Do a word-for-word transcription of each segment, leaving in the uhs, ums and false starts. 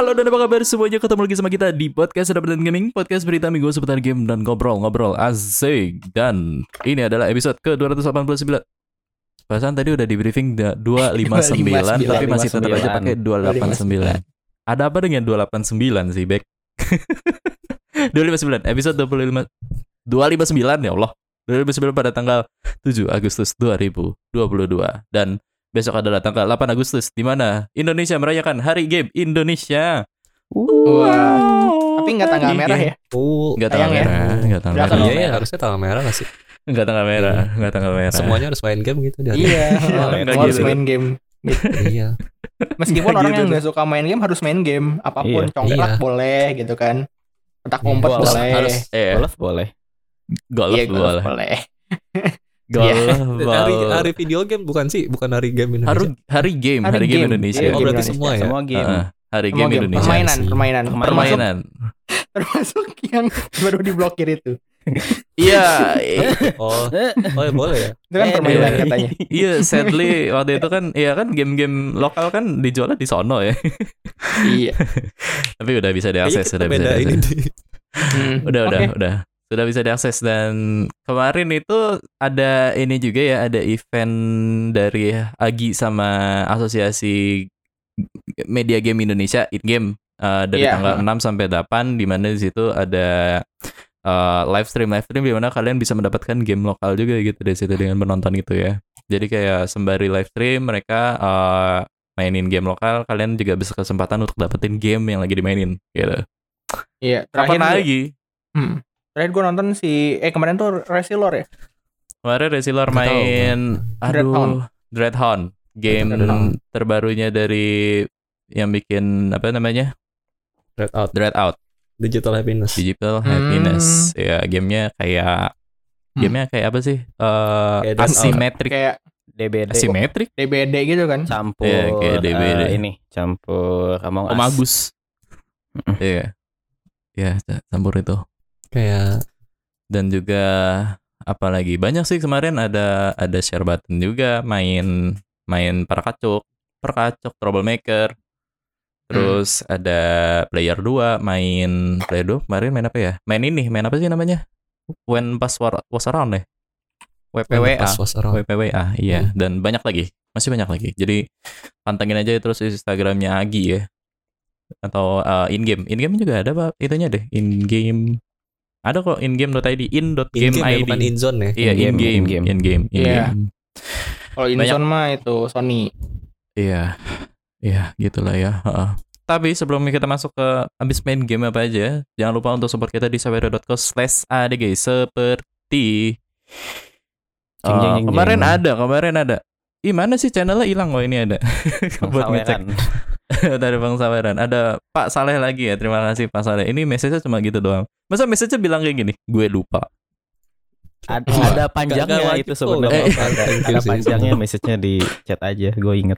Halo dan apa kabar semuanya, ketemu lagi sama kita di podcast Sedapat dan Gaming, podcast berita minggu seputar game dan ngobrol-ngobrol asik. Dan ini adalah episode ke dua ratus delapan puluh sembilan. Bahkan tadi udah di briefing dua ratus lima puluh sembilan tapi masih tetap aja pakai dua ratus delapan puluh sembilan. Ada apa dengan dua ratus delapan puluh sembilan sih, Bek? dua ratus lima puluh sembilan episode dua puluh lima dua ratus lima puluh sembilan ya Allah. dua ratus lima puluh sembilan pada tanggal tujuh Agustus dua ribu dua puluh dua dan besok adalah tanggal delapan Agustus di mana Indonesia merayakan Hari Game Indonesia. Wow. Tapi nggak tanggal merah ya? Oh, nggak tanggal ya? merah, nggak tanggal Iya, merah. iya, harusnya tanggal merah nggak sih? Nggak tanggal merah, nggak tanggal merah. Semuanya harus main game gitu di hari. Iya, Nggak harus gitu. main game. Iya. Meskipun Nggak orang gitu yang tuh. nggak suka main game harus main game, apapun Iya. congklak Iya. boleh gitu kan, petak umpet Iya. boleh, Harus Eh, Golf boleh. golf iya golf boleh. boleh. Golf Hari boleh. hari video game bukan sih, bukan hari game Hari Indonesia. hari game, Hari hari game game. Indonesia. Iya, Oh, berarti Indonesia. semua ya. Semua game. Heeh, hari Semua game game. Indonesia. Permainan, sih. permainan, termasuk Permainan. termasuk yang baru diblokir itu. Iya, eh, Oh, oh ya boleh ya. Itu kan Eh, permainan iya. katanya. iya, sadly waktu itu kan, iya kan game-game lokal kan dijualnya di sono ya. Iya. Tapi udah bisa diakses, Kayaknya kita sudah bisa beda ini. diakses. di- Hmm, Udah, udah, oke. udah. Sudah bisa diakses dan kemarin itu ada ini juga ya, ada event dari Agi sama Asosiasi Media Game Indonesia, InGame, uh, dari Iya. tanggal enam sampai delapan di mana di situ ada uh, live stream live stream di mana kalian bisa mendapatkan game lokal juga gitu dari situ dengan menonton itu ya. Jadi kayak sembari live stream mereka uh, mainin game lokal, kalian juga bisa kesempatan untuk dapetin game yang lagi dimainin gitu. Iya. Kapan Terakhir, lagi? hmm, terakhir gue nonton si, eh kemarin tuh Resilor ya. Kemarin Resilor Nggak tahu. main Dreadhound. aduh Dreadhound, game Dreadhound. terbarunya dari yang bikin apa namanya? Red out, Dreadout, digital happiness. Digital Hmm. Happiness. Ya, gamenya kayak Hmm. gamenya kayak apa sih? Eh Kayak Dreadout. asimetrik. Kayak D B D. Asimetrik. D B D gitu kan. Campur Iya, kayak D B D. eh, ini campur Among Us. Omagus. Mm-mm. Iya. Ya, campur itu. Kayak Dan juga apa lagi? Banyak sih kemarin ada ada share button juga, main main perkacuk, perkacuk troublemaker. Terus ada player dua, main player dua kemarin main apa ya? Main ini, main apa sih namanya? When Pass War- Was Around ya? W P W A. pas was around. W P W A, iya. Dan banyak lagi, masih banyak lagi. Jadi pantengin aja terus Instagramnya Agi ya. Atau uh, in-game. In-game juga ada Pak, itunya deh. In-game. Ada kok in-game.id, in.game In-game ya, I D. bukan in-zone ya. Iya, In-game, in-game, in-game. in-game, Iya. in-game. Kalau Inzone mah itu Sony. Iya, iya gitulah ya. Heeh. Tapi sebelum kita masuk ke abis main game apa aja, jangan lupa untuk support kita di saweria dot co slash adg seperti Jeng, jeng, eh, jeng, kemarin jeng. ada, kemarin ada. Ih mana sih channelnya hilang kok ini ada. Buat ngecek Saweran. dari Bang Saweran. Ada Pak Saleh lagi ya. Terima kasih Pak Saleh. Ini message-nya cuma gitu doang. Masa message-nya bilang kayak gini? Gue lupa. Ada, Wah, ada nggak panjangnya wajib itu kok, sebenarnya. nggak apa-apa. Ada, Thank you ada sih, panjangnya sebenarnya. message-nya di chat aja. Gue inget.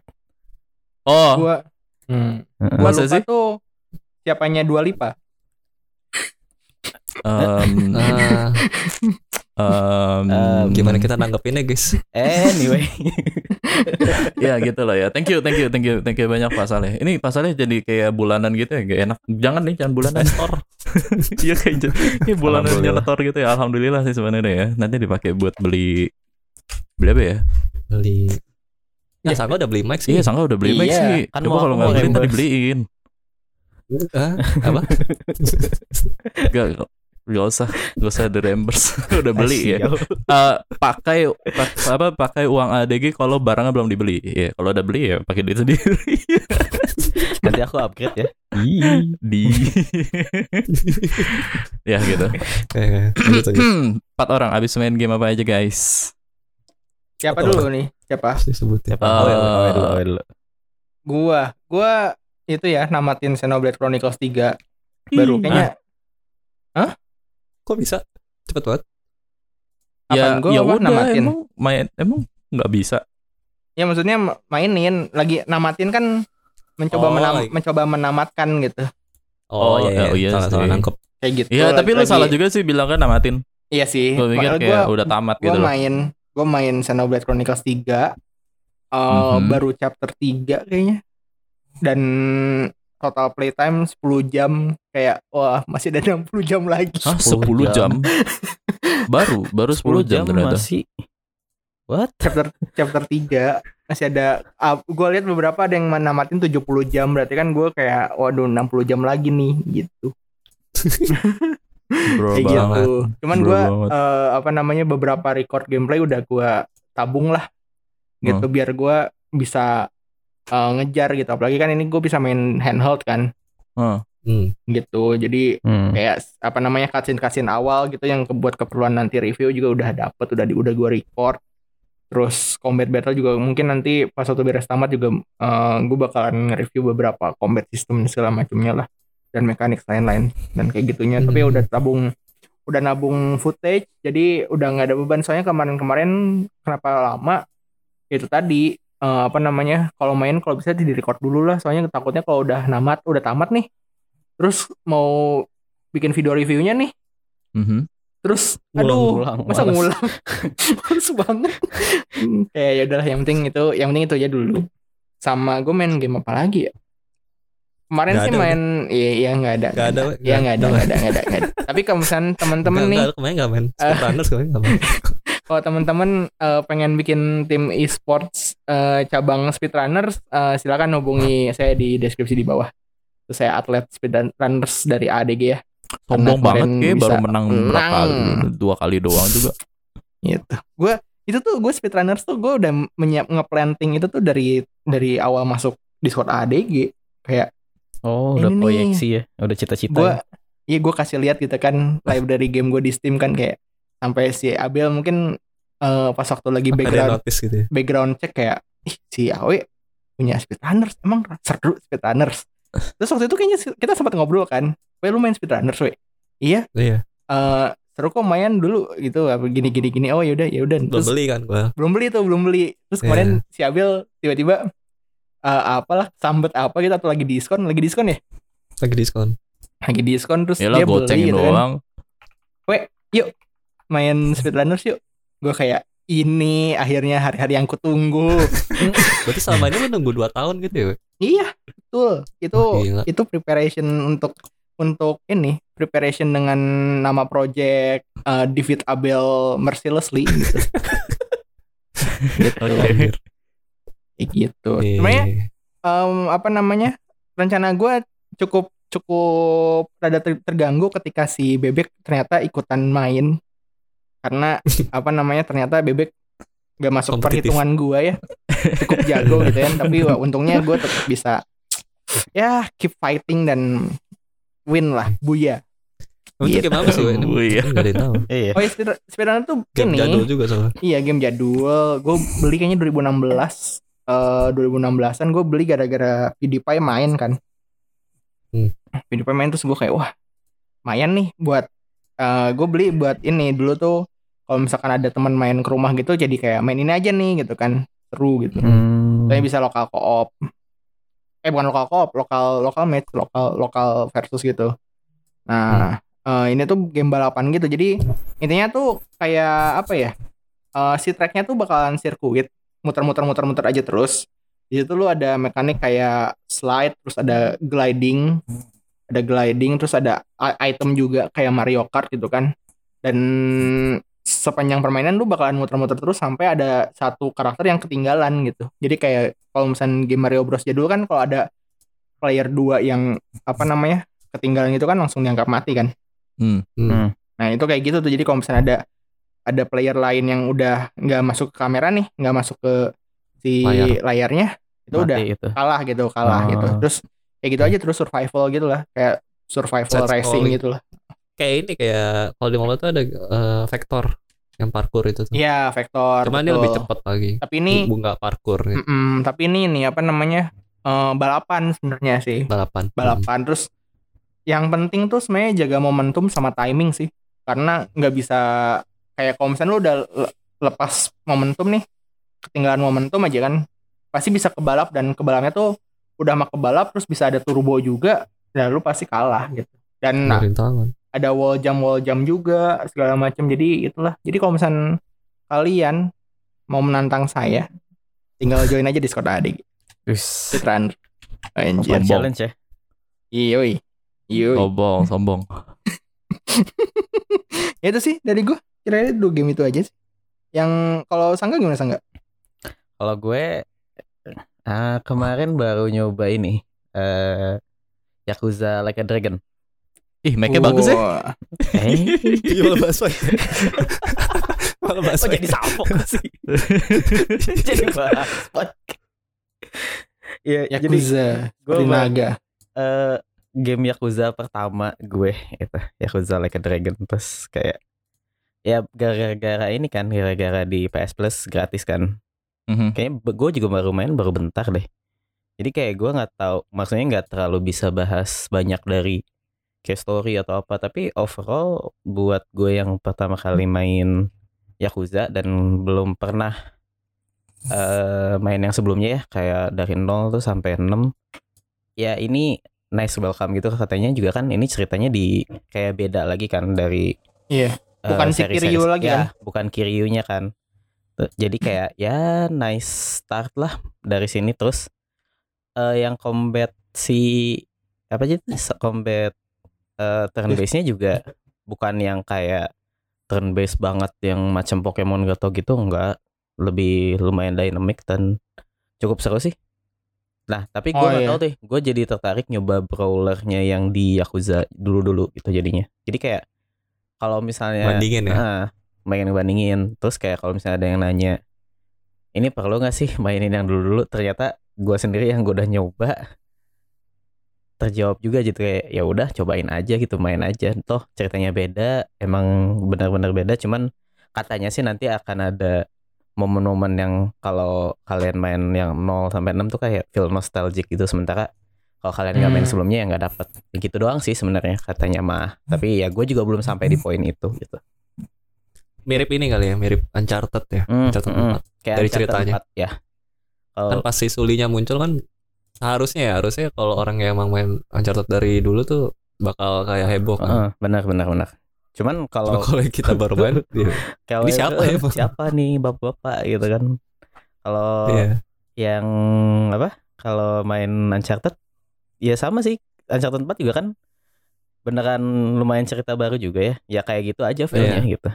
Oh, Gua hmm, Heeh. gua Masa lupa sih? tuh siapanya Dua Lipa. em, Ah, em, Em, gimana kita nanggepinnya guys? Anyway. Ya gitu lah ya. Thank you, thank you, thank you, thank you banyak Pak Saleh. Ini Pak Saleh jadi kayak bulanan gitu ya, gak enak. Jangan nih, jangan bulanan store. Iya kayak j- kayak bulanan Alhamdulillah. nyetor gitu ya. Alhamdulillah sih sebenarnya ya. Nanti dipakai buat beli beli apa ya? Beli. Nah, Ya. Sangka udah beli mic sih. Iya, sangka udah beli mic Iya, sih. kan Coba mau kalau aku nggak mau beli tadi reimburse. beliin. Ah, apa? Gak, gak usah, gak usah di reimburse. Udah beli ya. Sial. Eh, pakai pak- apa pakai uang A D G kalau barangnya belum dibeli. Ya, kalau udah beli ya pakai duit sendiri. Nanti aku upgrade ya. Di ya gitu. Kayak lanjut aja. Empat orang abis main game apa aja guys? Siapa Atau dulu nih? Siapa? Pasti sebutin. Siapa? Eh, Awe, awe dulu, awe dulu. Gua. Gua itu ya namatin Xenoblade Chronicles tiga baru Ih, kayaknya. Kok bisa? Cepet banget. ya Apaan? Gua ya apa, udah namatin? emang main emang nggak bisa. Ya maksudnya ma- mainin lagi namatin kan mencoba Oh, menam- like- mencoba menamatkan gitu. Oh, Oh, iya, oh, iya salah, salah sih. nangkep. Kayak gitu. Iya tapi lu lagi- salah juga sih bilang kan namatin. Iya sih. Gue mikir Makanya kayak gua- udah tamat Gue gitu loh. main gue main Xenoblade Chronicles tiga, uh, Mhm. baru chapter tiga kayaknya, dan total playtime sepuluh jam, kayak wah masih ada enam puluh jam lagi. Hah, sepuluh jam? Baru, baru sepuluh jam ternyata. Masih. What? Chapter chapter tiga masih ada. Uh, gue lihat beberapa ada yang namatin tujuh puluh jam, berarti kan gue kayak waduh enam puluh jam lagi nih gitu. Bro Kayak banget. gitu. Cuman Bro gue banget. uh, apa namanya beberapa record gameplay udah gue tabung lah gitu, Hmm. biar gue bisa uh, ngejar gitu. Apalagi kan ini gue bisa main handheld kan Hah. Hmm. gitu. Jadi Hmm. kayak apa namanya cutscene-cutscene awal gitu yang buat keperluan nanti review juga udah dapet, udah di udah gue record. Terus combat battle juga mungkin nanti pas waktu beres tamat juga uh, gue bakalan nge-review beberapa combat system segala macamnya lah, dan mekanik lain-lain dan kayak gitunya. Tapi Hmm. udah tabung, udah nabung footage, jadi udah nggak ada beban. Soalnya kemarin-kemarin kenapa lama itu tadi uh, apa namanya kalau main kalau bisa di record dulu lah, soalnya takutnya kalau udah namat udah tamat nih terus mau bikin video reviewnya nih, Mhm. terus Ngulang, aduh ngulang, masa males. ngulang males banget. Hmm, kayak ya udahlah, yang penting itu yang penting itu aja dulu. Sama gue main game apa lagi ya kemarin Nggak sih ada, main iya iya nggak ada Nggak ada, ya nggak ada nggak nggak ada nggak ada nggak ada. Tapi kalau misalnya teman-teman nih, Enggak, kemarin enggak main. Speedrunners kemarin enggak main. kalau teman-teman eh, pengen bikin tim e-sports eh, cabang speedrunners, eh, silakan hubungi saya di deskripsi di bawah. Terus saya atlet speedrunners dari A D G ya. Sombong Karena banget kemarin kayak bisa baru menang berapa menang. kali? Dua kali doang juga. Gitu. Gue itu tuh gue speedrunners tuh gue udah menyiap ngeplanting itu tuh dari dari awal masuk Discord A D G. Kayak Oh, udah Ini nih. proyeksi ya. Udah cita-cita. gue, ya. iya gue kasih lihat gitu kan library game gue di Steam kan, kayak sampai si Abel mungkin eh, pas waktu lagi Ada yang background notice gitu ya. background check kayak ih si Awe punya speedrunners, emang seru speedrunners. Terus waktu itu kayaknya kita sempat ngobrol kan, "Weh lu main speedrunners we?" Iya. Iya. eh seru kok main dulu gitu, apa gini gini gini. Oh yaudah yaudah. Belum Terus beli kan gua. belum beli tuh belum beli. Terus kemarin si Abel tiba-tiba eh, apalah sambet apa gitu, atau lagi diskon lagi diskon ya Lagi diskon. lagi diskon terus Yalah dia beli gocengin gitu kan. doang. Main speedrunners yuk. Gue kayak ini akhirnya hari-hari yang kutunggu. Berarti selama ini lu nunggu dua tahun gitu ya? We? Iya, betul. Itu Wah, gila. itu preparation untuk untuk ini, preparation dengan nama project uh, David Abel Mercilessly gitu. gitu. Oke. Kayak gitu. Iya. Sebenarnya em, apa namanya? Rencana gue cukup cukup rada ter- terganggu ketika si Bebek ternyata ikutan main. Karena apa namanya? Ternyata Bebek gak masuk Kompetitif. perhitungan gue ya. Cukup jago gitu kan, tapi wah, untungnya gue tetap bisa ya keep fighting dan win lah, buya. Itu Gitu. game apa sih? We? Ini Oh, iya. nggak ada yang tahu. Iya. Oh ya, speed- speedrunner tuh Game ini jadul juga soalnya. iya game jadul. Gue beli kayaknya dua ribu enam belas, eh dua ribu enam belasan gue beli gara-gara PewDiePie main kan. Hmm. PewDiePie main terus gue kayak wah lumayan nih buat eh gue beli buat ini dulu tuh, kalau misalkan ada teman main ke rumah gitu jadi kayak main ini aja nih gitu kan, seru gitu. Hmm. Saya bisa lokal co-op. Eh bukan lokal co-op, lokal lokal match, lokal lokal versus gitu. Nah, eh, ini tuh game balapan gitu. Jadi intinya tuh kayak apa ya? Eh, si tracknya tuh bakalan sirkuit, muter-muter muter-muter aja terus. Di situ lu ada mekanik kayak slide, terus ada gliding, ada gliding, terus ada i- item juga kayak Mario Kart gitu kan. Dan sepanjang permainan lu bakalan muter-muter terus sampai ada satu karakter yang ketinggalan gitu. Jadi kayak kalau misalnya game Mario Bros jadul kan kalau ada player dua yang apa namanya ketinggalan gitu kan langsung dianggap mati kan. Hmm. Hmm. Nah itu kayak gitu tuh. Jadi kalau misalnya ada ada player lain yang udah nggak masuk ke kamera nih, nggak masuk ke si Layar. layarnya, itu Mati udah itu. kalah gitu, kalah Oh. gitu. Terus kayak gitu aja terus survival gitu lah, kayak survival Side racing scrolling. gitu lah. Kayak ini kayak kalau di mobile tuh ada eh, vektor yang parkour itu tuh. Iya vektor. Cuman ini betul. lebih cepat lagi. Tapi ini, bunga parkour gitu. mm-mm, tapi ini nih apa namanya eh, balapan sebenarnya sih. Balapan. Balapan terus yang penting tuh sebenarnya jaga momentum sama timing sih, karena nggak bisa kayak kalau misalnya lu udah le- lepas momentum nih, ketinggalan momentum aja kan pasti bisa kebalap, dan kebalapnya tuh udah mah kebalap terus bisa ada turbo juga, dan lu pasti kalah gitu. Dan nah, Ngeluarin tangan. ada wall jump wall jump juga segala macam. Jadi itulah, jadi kalau misalnya kalian mau menantang saya tinggal join aja Discord A D G Wis. Speedrunner. Anjir. Sombong. Challenge ya. Iyoi. Iyoi. Sombong, sombong. Ya itu sih dari gue. Kira-kira dua game itu aja sih. Yang kalau Sangga gimana Sangga? Kalau gue ah kemarin baru nyoba ini eh Yakuza Like a Dragon. Ih, make-nya bagus ya. Wah. Eh, Iya malah bahas lagi. Malah bahas kok jadi sapok sih? Jadi bahas. Ya, jadi Yakuza. gue Seperti naga. eh game Yakuza pertama gue itu Yakuza Like a Dragon, terus kayak ya gara-gara ini kan, gara-gara di P S Plus gratis kan. Mhm. Kayaknya gue juga baru main baru bentar deh. Jadi kayak gue nggak tahu, maksudnya nggak terlalu bisa bahas banyak dari kayak story atau apa. Tapi overall buat gue yang pertama kali main Yakuza dan belum pernah uh, main yang sebelumnya ya, kayak dari nol tuh sampai enam. Ya ini nice welcome gitu katanya juga kan. Ini ceritanya di kayak beda lagi kan dari Iya. Bukan uh, si seri-seri- Kiryu lagi ya, kan? bukan Kiryunya kan. Tuh, jadi kayak ya nice start lah dari sini. Terus uh, yang combat si apa aja tuh, combat uh, turn base-nya juga bukan yang kayak turn base banget yang macam Pokemon Goto gitu, enggak, lebih lumayan dynamic dan cukup seru sih. Nah tapi gue Oh, nggak iya. tahu deh, gue jadi tertarik nyoba brawlernya yang di Yakuza dulu-dulu itu jadinya. Jadi kayak kalau misalnya Bandingin ya. ah, main bandingin, terus kayak kalau misalnya ada yang nanya ini perlu nggak sih mainin yang dulu-dulu, ternyata gue sendiri yang gue udah nyoba terjawab juga gitu, kayak ya udah cobain aja gitu, main aja, toh ceritanya beda, emang benar-benar beda. Cuman katanya sih nanti akan ada momen-momen yang kalau kalian main yang nol sampai enam tuh kayak feel nostalgic gitu, sementara kalau kalian nggak main Hmm. sebelumnya ya nggak dapet. Gitu doang sih sebenarnya katanya mah, tapi ya gue juga belum sampai di poin itu gitu. Mirip ini kali ya, mirip Uncharted ya. Hmm, Uncharted hmm, empat. kayak Dari Uncharted ceritanya. empat, ya. Kalau Kan pas si Sulinya muncul kan harusnya ya, harusnya kalau orang yang emang main Uncharted dari dulu tuh bakal kayak heboh kan. Heeh, benar benar benar. Cuman Cuma kalau kalau kita baru main ya, kalau ini siapa ya, Bang? siapa nih bapak-bapak gitu kan. Kalau iya. yang apa? Kalau main Uncharted ya sama sih. Uncharted empat juga kan beneran lumayan cerita baru juga ya. Ya kayak gitu aja filmnya Iya. gitu.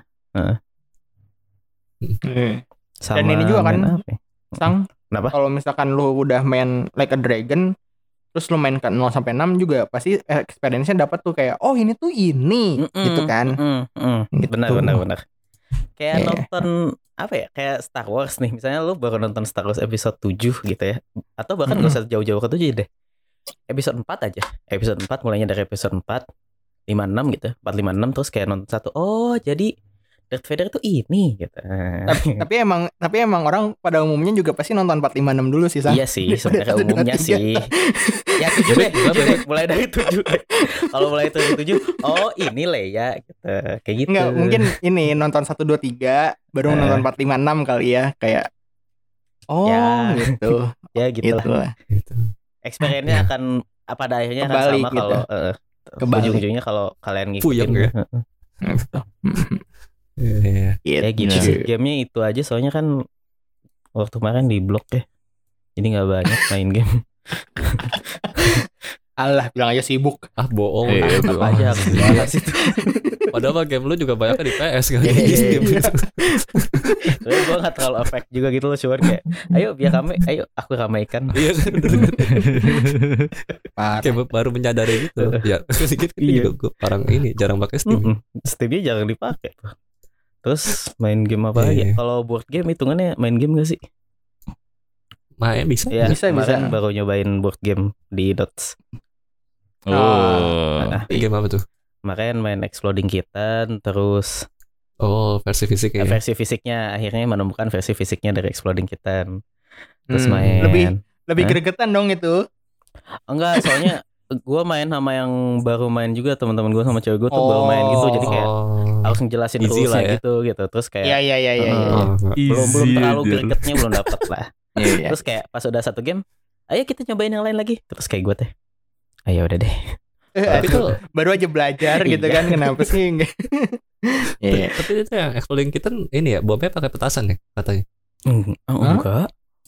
Iya. Sama Dan ini juga kan, main apa ya? Sang, Kenapa? kalau misalkan lu udah main Like a Dragon, terus lu main ke nol sampai enam juga pasti experience-nya dapat tuh kayak oh ini tuh ini Mm-mm, gitu kan. mm-mm, mm. Gitu. Benar benar benar. Kayak Iya. nonton apa ya? Kayak Star Wars nih. Misalnya lu baru nonton Star Wars episode tujuh gitu ya. Atau bahkan Mm-mm. gak usah jauh-jauh ke tujuh deh. Episode empat aja. Episode empat mulainya dari episode empat, lima, enam gitu. empat, lima, enam terus kayak nonton satu. Oh, jadi Darth Vader tuh ini gitu. tapi, tapi emang tapi emang orang pada umumnya juga pasti nonton empat lima enam dulu sih, Sang. Iya sih, sebenarnya Satu, dua, umumnya tiga. sih. Ya tujuh deh, tujuh deh. Mulai dari tujuh deh. Kalau mulai dari tujuh, oh ini Leia gitu. Kayak gitu. Enggak, mungkin ini nonton satu dua tiga baru Eh. nonton empat lima enam kali ya, kayak oh Ya. gitu. Ya gitu Gitu lah. lah. Gitu. Experience-nya Ya. akan pada akhirnya akan Kebalik sama gitu. kalau eh, Kebalik. ujung-ujungnya kalau kalian ngikutin. Puyeng ya. Heeh. Gitu. Iya. Ya gitu Gitu. sih. Gamenya itu aja, soalnya kan waktu kemarin di blok ya. Jadi nggak banyak main game. Alah, bilang aja sibuk. Ah bohong. Iya, ah, iya, Tetap bohong. aja aku bahas itu. Padahal mah game lu juga banyak di P S kan. Iya, iya, Game iya. itu. Soalnya gue nggak terlalu efek juga gitu loh, cuman kayak ayo biar rame, ayo aku ramaikan. Iya kan. bener. Parah. Kayak baru menyadari gitu. Ya, sedikit Iya. juga gue orang ini jarang pakai Steam. Mm-mm. Steamnya jarang dipakai. Terus main game apa lagi? Iya. Kalau board game hitungannya main game gak sih? Main bisa. Ya, Bisa, kemarin bisa. baru nyobain board game di Dots. Oh. Nah, Game apa tuh? kemarin main Exploding Kitten, terus Oh, versi fisik ya. versi fisiknya akhirnya menemukan versi fisiknya dari Exploding Kitten. Terus Hmm, main lebih- Lebih Hah? gregetan dong itu. enggak, soalnya gue main sama yang baru main juga, teman-teman gue sama cewek gue tuh baru main gitu, jadi kayak Oh. harus ngejelasin Easy rulesnya lah ya. gitu gitu. Terus kayak Iya iya iya iya. iya. Oh, belum belum Easy terlalu aja. gregetnya belum dapet lah. Iya, iya. Terus kayak pas udah satu game, ayo kita nyobain yang lain lagi. Terus kayak gue teh, ayo udah deh. Eh, Tapi aduh, tuh baru aja belajar gitu Iya. kan, kenapa sih enggak? Iya. tapi itu yang Exploding Kitten ini ya, bomnya pakai petasan ya katanya. Mm, oh, Hah? enggak.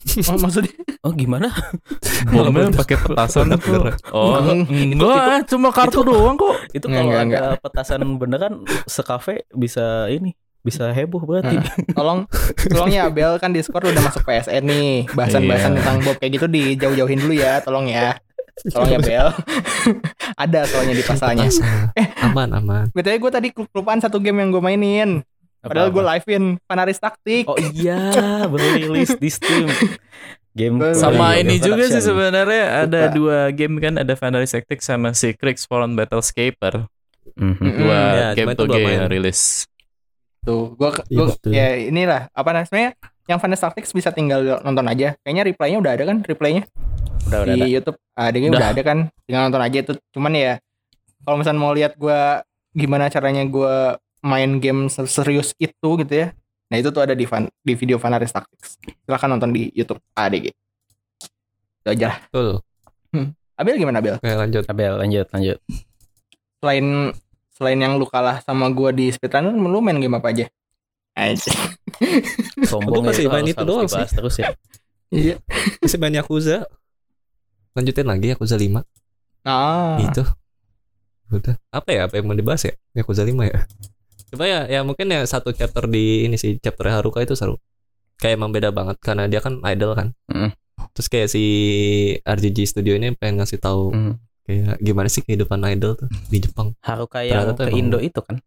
Oh, maksudnya Oh gimana? Bomnya pakai petasan tuh. Oh, Hmm, enggak, cuma kartu itu- doang kok. Itu Nggak, kalau nggak, ada petasan beneran sekafe bisa ini bisa heboh berarti. tolong tolong ya Abel, kan Discord udah masuk P S N nih. Bahasan-bahasan Iya. tentang Bob kayak gitu dijauh-jauhin dulu ya, tolong ya. Tolong ya Bel. Ada soalnya di pasalnya. Eh, aman aman. B T W gue tadi kelupaan satu game yang gue mainin. Padahal gue live-in Fanaris Tactic. Oh iya, baru rilis di Steam. Game Sama Game ini juga sih Production. sebenarnya ada Suka. dua game kan, ada Fanaris Tactics sama si Kriegs Foreign Battlescaper. Mhm. Dua Ya, game cuma itu tuh belum game main. yang rilis. Tuh, gue Iya, gue betul. ya inilah apa namanya? Yang Fanaris Tactics bisa tinggal nonton aja. Kayaknya replaynya udah ada kan, replaynya Udah udah. di udah. YouTube. Adanya Udah. udah ada kan, tinggal nonton aja itu. Cuman ya kalau misalnya mau lihat gue gimana caranya gue main game serius itu gitu ya. Nah itu tuh ada di fan, di video Fanaris Tactics. Silahkan nonton di YouTube A D G. Itu aja lah. Betul. Abel gimana Abel? Oke, lanjut. Abel lanjut lanjut. Selain selain yang lu kalah sama gue di speedrun, lu main game apa aja? Aja. Sombong Gua masih ya, main harus- itu harus doang dibahas terus ya. Iya. Masih main Yakuza. Lanjutin lagi Yakuza lima. Ah. Itu. Udah. Apa ya? Apa yang mau dibahas ya? Yakuza lima ya. Coba ya, ya mungkin ya satu chapter di ini sih, chapter Haruka itu seru. Kayak emang beda banget karena dia kan idol kan. Mm. Terus kayak si R G G Studio ini pengen ngasih tahu Mm. kayak gimana sih kehidupan idol tuh di Jepang. Haruka yang Ternyata tuh ke emang- Indo itu kan?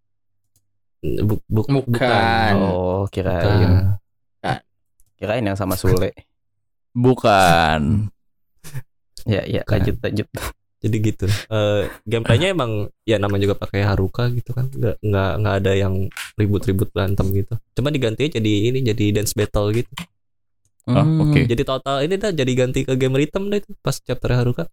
Buk, buk, Bukan. Oh kirain Bukan. kirain yang sama Sule. Bukan. Ya ya Bukan. lanjut lanjut. Jadi gitu. Eh gameplaynya emang ya nama juga pakai Haruka gitu kan. Nggak nggak nggak ada yang ribut-ribut berantem gitu. Cuma diganti jadi ini jadi dance battle gitu. Oh, Hmm. oke. Jadi total ini dah jadi ganti ke game rhythm deh itu pas chapter Haruka.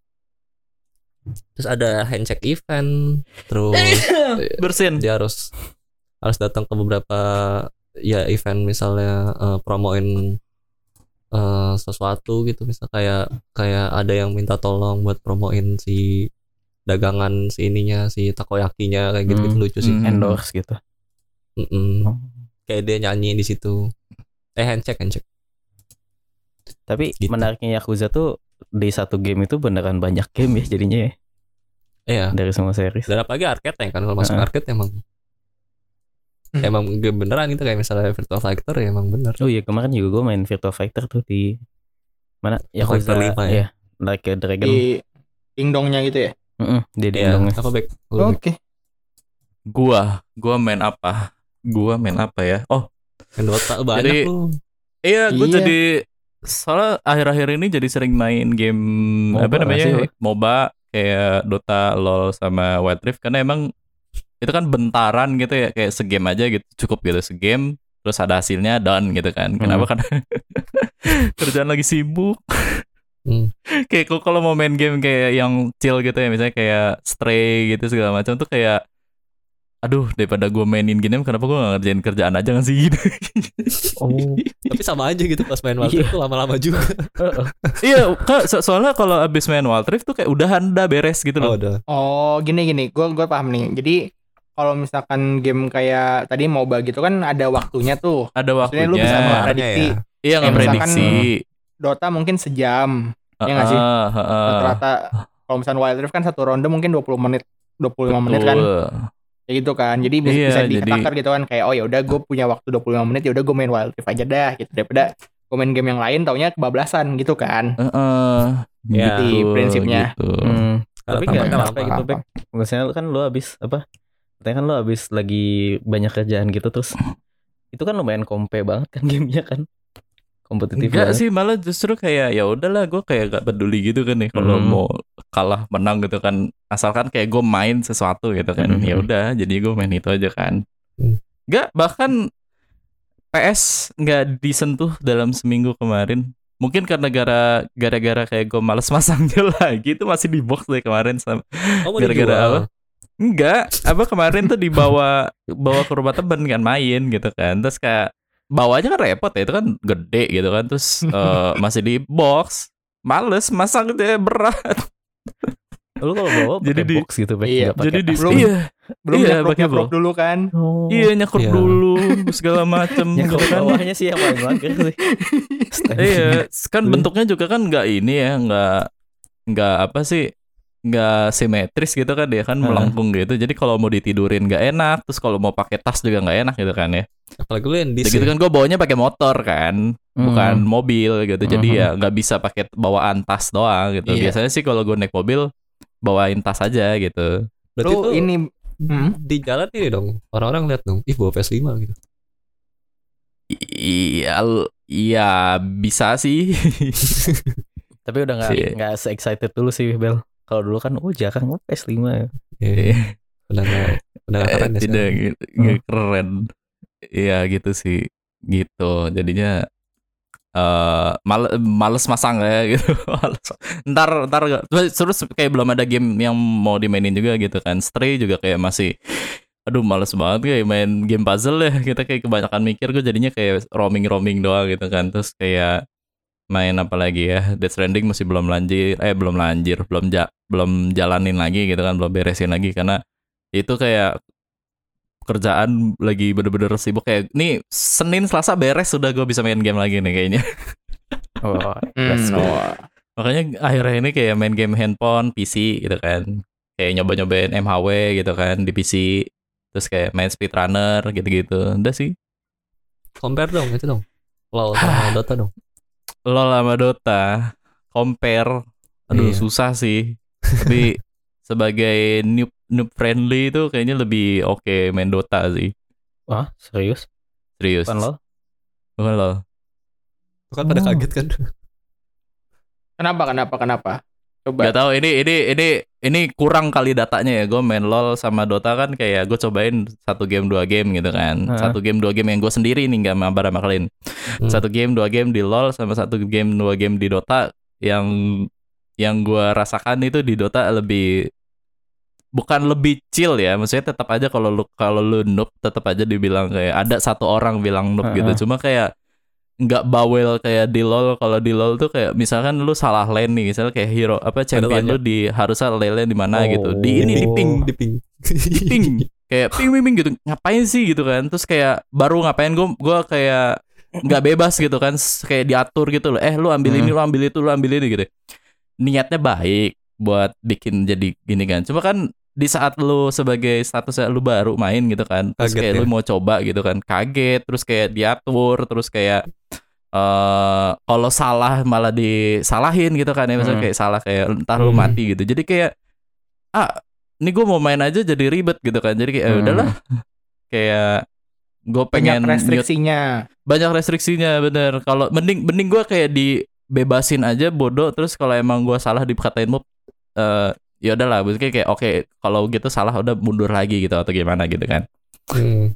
Terus ada handshake event, terus Bersin. dia harus harus datang ke beberapa ya event misalnya eh, promoin eh, sesuatu gitu, misal kayak kayak ada yang minta tolong buat promoin si dagangan si ininya si takoyakinya kayak gitu, gitu Hmm. lucu sih. Hmm. Endorse gitu. Mm-mm. Oh. Kayak dia nyanyi di situ. Eh handshake handshake. Tapi Gitu. menariknya Yakuza tuh di satu game itu beneran banyak game ya jadinya ya Iya. dari semua series. Dan apalagi arcade ya kan, kalau masuk Heeh. arcade emang Hmm. emang game beneran gitu, kayak misalnya Virtua Fighter ya emang bener. Oh iya kemarin juga gue main Virtua Fighter tuh di mana Yakuza Fighter lima ya? ya Like a Dragon. Di dingdongnya gitu ya. Heeh, di Iya. dingdongnya. Apa back? Oke. Gua, gua main apa? Gua main apa ya? Oh, Main Dota banyak Jadi- lu. iya, gue Iya. jadi soalnya akhir-akhir ini jadi sering main game MOBA apa namanya? sih, Wak. MOBA kayak Dota, LoL sama Wild Rift, karena emang itu kan bentaran gitu ya, kayak segame aja gitu, cukup gitu segame, terus ada hasilnya done gitu kan. Kenapa? Karena kerjaan lagi sibuk. Hmm. Kayak kok kalau mau main game kayak yang chill gitu ya, misalnya kayak Stray gitu segala macam tuh kayak aduh, daripada gue mainin game, kenapa gue gak ngerjain kerjaan aja nggak sih gitu. Oh. Tapi sama aja gitu pas main Wild Iya. Rift tuh lama-lama juga. Iya, Kak, so- soalnya kalau abis main Wild Rift tuh kayak udahan, udah beres gitu Oh, loh. udah. Oh, gini gini, gue gue paham nih. Jadi kalau misalkan game kayak tadi MOBA gitu kan ada waktunya tuh. Ada Maksudnya waktunya. lu bisa Keluarnya memprediksi. ya. Iya, nggak Kayak misalkan, prediksi. Dota mungkin sejam. Iya nggak sih? Heeh, heeh. Rata-rata kalau misalnya Wild Rift kan satu ronde mungkin dua puluh menit, dua puluh lima menit kan. Betul. Kayak gitu kan. Jadi bisa, Iya, bisa jadi- ditakar gitu kan, kayak oh ya udah gue punya waktu dua puluh lima menit, ya udah gue main Wild Rift aja dah gitu, daripada gue main game yang lain taunya kebablasan gitu kan. Heeh. Ya, Gitu, prinsipnya. gitu. Hmm. Karena Tapi tampaknya nggak lama. capek gitu, Bek. Maksudnya kan lu habis apa? Katanya kan lu habis lagi banyak kerjaan gitu terus itu kan lumayan kompe banget kan gamenya kan. Kompetitif Enggak banget. sih, malah justru kayak ya udahlah, gue kayak gak peduli gitu kan nih kalau Hmm. mau kalah menang gitu kan, asalkan kayak gue main sesuatu gitu kan. Hmm. Ya udah, jadi gue main itu aja kan. Hmm. Enggak, bahkan P S nggak disentuh dalam seminggu kemarin. Mungkin karena gara gara-gara kayak gue males masangnya lagi, itu masih di box deh kemarin sama Oh, mau gara-gara dijual. apa? Enggak, apa kemarin tuh dibawa bawa ke rumah temen kan, main gitu kan. Terus kayak bawanya kan repot ya, itu kan gede gitu kan. Terus eh, masih di box, males masang, itu berat. Lu kalau bawa Jadi pakai di- box gitu, Bek. Iya, nggak pakai Jadi di tas. Belum- iya, Belum Iya, nyekrok pakai nyekrok ball. dulu kan. Oh. Iya nyekrut Iya. dulu segala macem Ya gitu kalau kan. bawahnya sih yang paling mager sih. Iya, kan bentuknya juga kan nggak ini ya, nggak nggak apa sih, nggak simetris gitu kan dia kan Heeh. melengkung gitu. Jadi kalau mau ditidurin nggak enak, terus kalau mau pakai tas juga nggak enak gitu kan ya. Apalagi lu yang Udah dis gitu ya. kan gue bawanya pakai motor kan, bukan Hmm. mobil gitu. Jadi Mhm. ya nggak bisa pakai bawaan tas doang gitu. Iya. Biasanya sih kalau gue naik mobil bawain tas aja gitu. Berarti Lu tuh ini Hmm? di jalan ini dong. Orang-orang lihat dong, ih bawa P S lima gitu. Iya, l- iya bisa sih. Tapi udah nggak Iya. nggak se-excited dulu sih Bel. Kalau dulu kan oh jarang oh, P S lima. Iya. Udah nggak udah nggak keren ya Tidak sekarang. gitu, nggak keren. Iya gitu sih, gitu. Jadinya eh mal males masang ya gitu. Males. Ntar ntar nggak- terus terus kayak belum ada game yang mau dimainin juga gitu kan. Stray juga kayak masih, aduh males banget kayak main game puzzle ya. Kita kayak kebanyakan mikir, gue jadinya kayak roaming roaming doang gitu kan. Terus kayak main apa lagi ya, Death Stranding masih belum lanjir, eh belum lanjir, belum ja, belum jalanin lagi gitu kan, belum beresin lagi karena itu kayak kerjaan lagi bener-bener sibuk kayak nih Senin Selasa beres sudah gue bisa main game lagi nih kayaknya. Oh, Hmm, that's good. oh. Makanya akhirnya ini kayak main game handphone, P C gitu kan. Kayak nyoba-nyobain M H W gitu kan di P C. Terus kayak main speedrunner gitu-gitu. Udah sih. Compare dong itu dong. LoL sama Dota dong. LoL sama Dota compare, aduh Iya. susah sih. Tapi sebagai noob noob friendly itu kayaknya lebih oke main Dota sih. Wah, serius? Serius. Bukan lo? Bukan LoL. Tuh kan pada Oh. kaget kan. Kenapa kenapa kenapa? Coba. Gak tahu ini ini ini ini kurang kali datanya ya. Gue main LoL sama Dota kan kayak gue cobain satu game dua game gitu kan. Heeh. Satu game dua game yang gue sendiri nih nggak mabar sama kalian. Hmm. Satu game dua game di LoL sama satu game dua game di Dota yang yang gue rasakan itu di Dota lebih, bukan lebih chill ya, maksudnya tetap aja kalau lu kalau lu noob tetap aja dibilang kayak ada satu orang bilang noob Heeh. gitu. Cuma kayak nggak bawel kayak di LoL. Kalau di LoL tuh kayak misalkan lu salah lane nih, misalnya kayak hero apa champion tanya. lu di harusnya lane di mana gitu. Di ini di Oh. ping, di ping. di ping. Kayak ping ping ping gitu. Ngapain sih gitu kan? Terus kayak baru ngapain gue gua kayak nggak bebas gitu kan, s- kayak diatur gitu loh. Eh lu ambil ini, Hmm. lu ambil itu, lu ambil ini gitu. Niatnya baik buat bikin jadi gini kan. Cuma kan di saat lu sebagai statusnya lu baru main gitu kan, terus Kaget kayak ya? lu mau coba gitu kan, kaget, terus kayak diatur, terus kayak eh kalau salah malah disalahin gitu kan ya, misalnya Hmm. kayak salah kayak entar lu Hmm. mati gitu. Jadi kayak ah ini gue mau main aja jadi ribet gitu kan. Jadi kayak "Eh, Hmm. udahlah." Kayak gue Banyak pengen mute- restriksinya. banyak restriksinya bener. Kalau mending mending gue kayak dibebasin aja bodoh. Terus kalau emang gue salah dikatain mob, eh ya udahlah. Maksudnya kayak oke kalau gitu salah udah mundur lagi gitu atau gimana gitu kan. Hmm.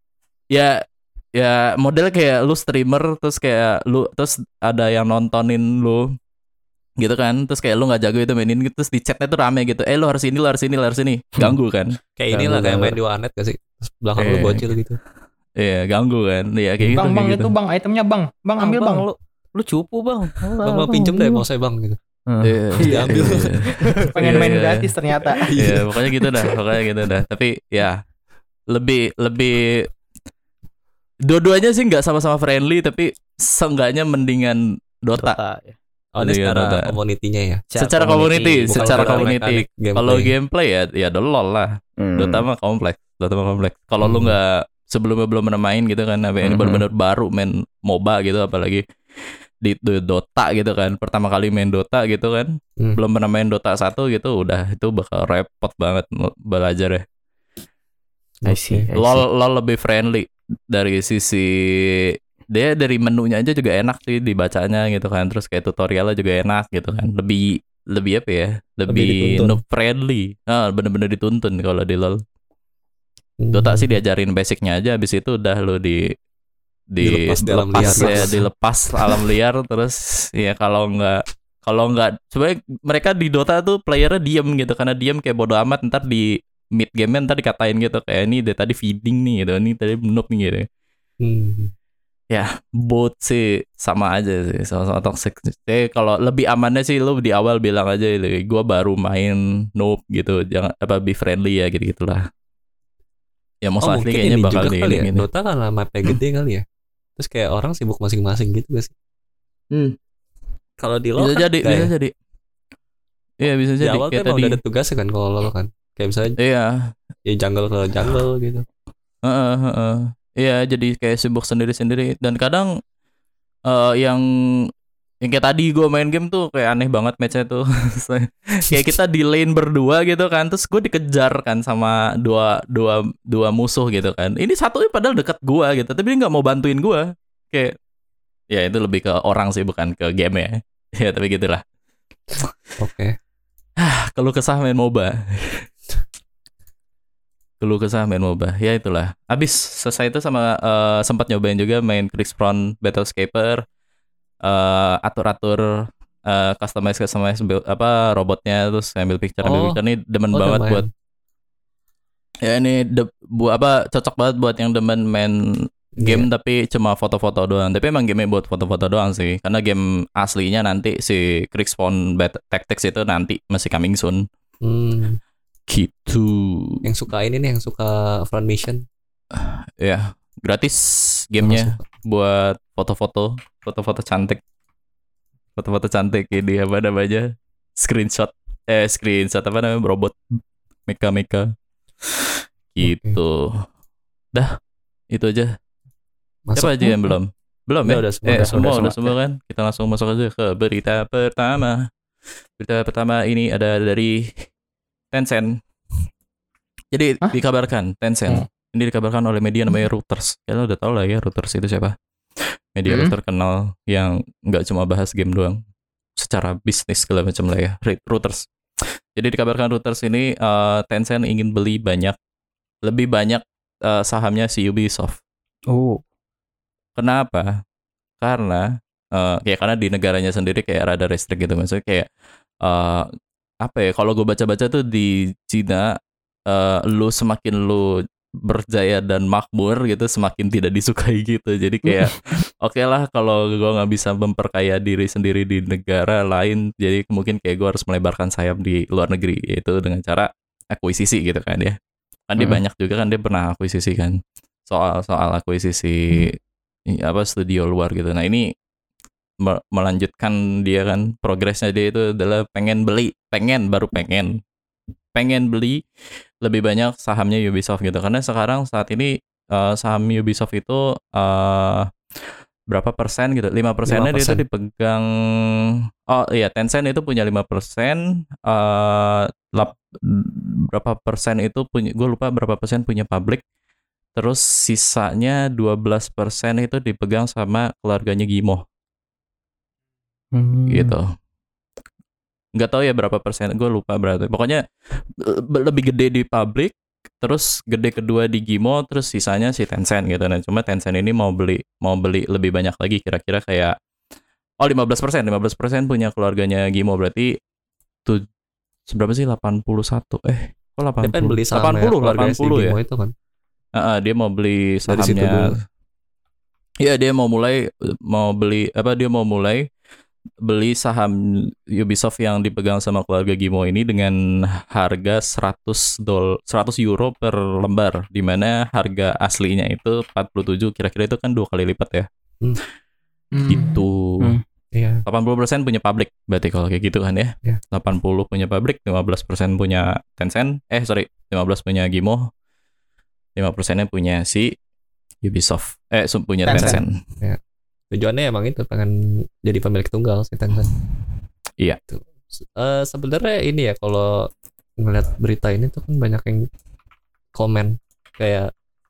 Ya ya model kayak lu streamer terus kayak lu terus ada yang nontonin lu gitu kan, terus kayak lu nggak jago itu mainin gitu, terus di chatnya tuh rame gitu, eh lu harus ini lu harus ini lu harus ini, ganggu kan. Kayak inilah kayak Ganggu, main di warnet gak sih? Terus belakang lu Eh. bocil gitu. Iya ganggu kan. Iya kayak gitu Bang bang kayak itu gitu. bang itemnya bang. Bang ambil bang. lu lu cupu bang. Bang, bang pinjem deh mau saya bang gitu. Iya, Terus diambil. iya. Pengen Iya, main iya. gratis ternyata. Iya, pokoknya gitu dah, pokoknya gitu dah. Tapi ya lebih lebih dua-duanya sih nggak sama-sama friendly, tapi seenggaknya mendingan Dota. Dota, ya. Oh ini Iya, secara Dota. community-nya ya. Secara community, Bukan secara secara community. mekanik gameplay. Kalau gameplay ya ya The LoL lah. Hmm. Dota mah kompleks, Dota mah kompleks. Kalau lu Hmm. nggak sebelumnya belum pernah main gitu kan, apa ini Mhm. benar-benar baru main MOBA gitu, apalagi di, di Dota gitu kan, pertama kali main Dota gitu kan, Hmm. belum pernah main Dota satu gitu, udah itu bakal repot banget belajar ya. I see, I see. LoL LoL lebih friendly dari sisi dia, dari menunya aja juga enak sih dibacanya gitu kan, terus kayak tutorialnya juga enak gitu kan, lebih lebih apa ya, Lebih lebih dituntun. noob friendly, ah bener-bener dituntun kalau di LoL. Hmm. Dota sih diajarin basicnya aja, habis itu udah lu di di Dilepas di alam dilepas liar. ya, dilepas alam liar terus ya kalau nggak kalau nggak sebenarnya mereka di Dota tuh playernya diem gitu, karena diem kayak bodo amat, ntar di mid game ntar dikatain gitu kayak ini dari tadi feeding nih gitu, ini tadi noob nih gitu. Hmm. Ya bot sih sama aja sih, sama-sama toxic. Jadi kalau lebih amannya sih lu di awal bilang aja gue baru main noob gitu, jangan apa be friendly ya gitu gitulah. Ya most Oh likely mungkin kayaknya ini bakal juga di kali ya, ini gitu. Dota karena mapnya gede kali ya. Terus kayak orang sibuk masing-masing gitu gak sih? Hmm. Kalau di LoL Bisa kan jadi, nggak bisa ya? jadi. Iya bisa Di jadi awal tuh kayak emang tadi. udah ada tugasnya kan kalau LoL kan. Kayak misalnya Iya, ya jungle ke jungle gitu. heeh, heeh. Iya jadi kayak sibuk sendiri-sendiri dan kadang eh, yang yang kayak tadi gue main game tuh kayak aneh banget matchnya tuh. Kayak kita di lane berdua gitu kan, terus gue dikejar kan sama dua dua dua musuh gitu kan. Ini satunya padahal dekat gue gitu, tapi dia nggak mau bantuin gue. Kayak ya itu lebih ke orang sih bukan ke game ya. Ya tapi gitulah. Oke. Kalau kesah main MOBA. Kalau kesah main MOBA. Ya itulah. Abis selesai itu sama eh, sempat nyobain juga main Crixfront Battlescaper. eh, atur-atur eh, customize customize build, apa robotnya terus ambil picture ambil Oh. picture ini demen Oh, banget udah buat main. ya ini de, buat apa cocok banget buat yang demen main game tapi cuma foto-foto doang. Tapi emang game buat foto-foto doang sih. Karena game aslinya nanti si Crixfront Bat- Tactics itu nanti masih coming soon. Hmm. Gitu. Yang suka ini nih, yang suka front mission. Ya, gratis gamenya Suka. buat foto-foto, foto-foto cantik. Foto-foto cantik ini apa namanya? Screenshot. Eh, screenshot apa namanya? Robot mecha-mecha. Gitu. Dah, itu aja. Masuk. Siapa aja yang belum? Belum Udah, ya? udah semua, eh, udah, semua, udah udah semua. semua kan? Kita langsung masuk aja ke berita pertama. Berita pertama ini ada dari Tencent. Jadi Hah? dikabarkan Tencent. Hmm. Ini dikabarkan oleh media namanya Reuters. Kalian udah tahu lah ya Reuters itu siapa? Media Hmm. terkenal yang nggak cuma bahas game doang, secara bisnis segala macam lah ya. Re- Reuters. Jadi dikabarkan Reuters ini eh, Tencent ingin beli banyak, lebih banyak eh, sahamnya si Ubisoft. Oh. Kenapa? Karena eh, ya karena di negaranya sendiri kayak rada restrict gitu, maksudnya kayak eh, apa ya? Kalau gue baca-baca tuh di Cina, eh, lu semakin lu berjaya dan makmur gitu, semakin tidak disukai gitu. Jadi kayak oke lah kalau gue nggak bisa memperkaya diri sendiri di negara lain, jadi mungkin kayak gue harus melebarkan sayap di luar negeri, yaitu dengan cara akuisisi gitu kan ya. Kan dia Mm-mm. banyak juga kan dia pernah akuisisi kan, soal soal akuisisi i- apa studio luar gitu. Nah ini me- melanjutkan dia kan, progresnya dia itu adalah pengen beli, pengen baru pengen pengen beli lebih banyak sahamnya Ubisoft gitu. Karena sekarang saat ini eh, saham Ubisoft itu eh, berapa persen gitu? lima persennya dia itu lima persen. dipegang, oh iya Tencent itu punya lima persen, eh lap- berapa persen itu punya, gue lupa berapa persen punya public. Terus sisanya dua belas persen itu dipegang sama keluarganya Gimo Hmm. gitu. Nggak tahu ya berapa persen, gue lupa berapa. Pokoknya le- lebih gede di public, terus gede kedua di Gimo, terus sisanya si Tencent gitu. Nah, cuma Tencent ini mau beli mau beli lebih banyak lagi, kira-kira kayak oh lima belas persen, lima belas persen punya keluarganya Gimo, berarti tuh seberapa sih? delapan puluh satu. Eh, kok delapan Dia puluh? pengen beli delapan sahamnya puluh, keluarga delapan puluh si ya. Gimo itu kan. Heeh, dia mau beli Dari situ sahamnya. dulu. Iya, dia mau mulai mau beli apa dia mau mulai beli saham Ubisoft yang dipegang sama keluarga Gimo ini dengan harga seratus dol seratus euro per lembar, di mana harga aslinya itu empat puluh tujuh, kira-kira itu kan dua kali lipat ya. Hmm. Hmm. Gitu. Hmm. Iya. delapan puluh persen punya public berarti kalau kayak gitu kan ya. Iya. delapan puluh punya public, lima belas persen punya Tencent. Eh sorry, lima belas punya Gimo. lima persennya punya si Ubisoft. Eh su- punya Tencent. Tencent. Tujuannya emang itu pengen jadi pemilik tunggal si Tencent. Iya. Tuh. Eh, sebenarnya ini ya kalau ngeliat berita ini tuh kan banyak yang komen kayak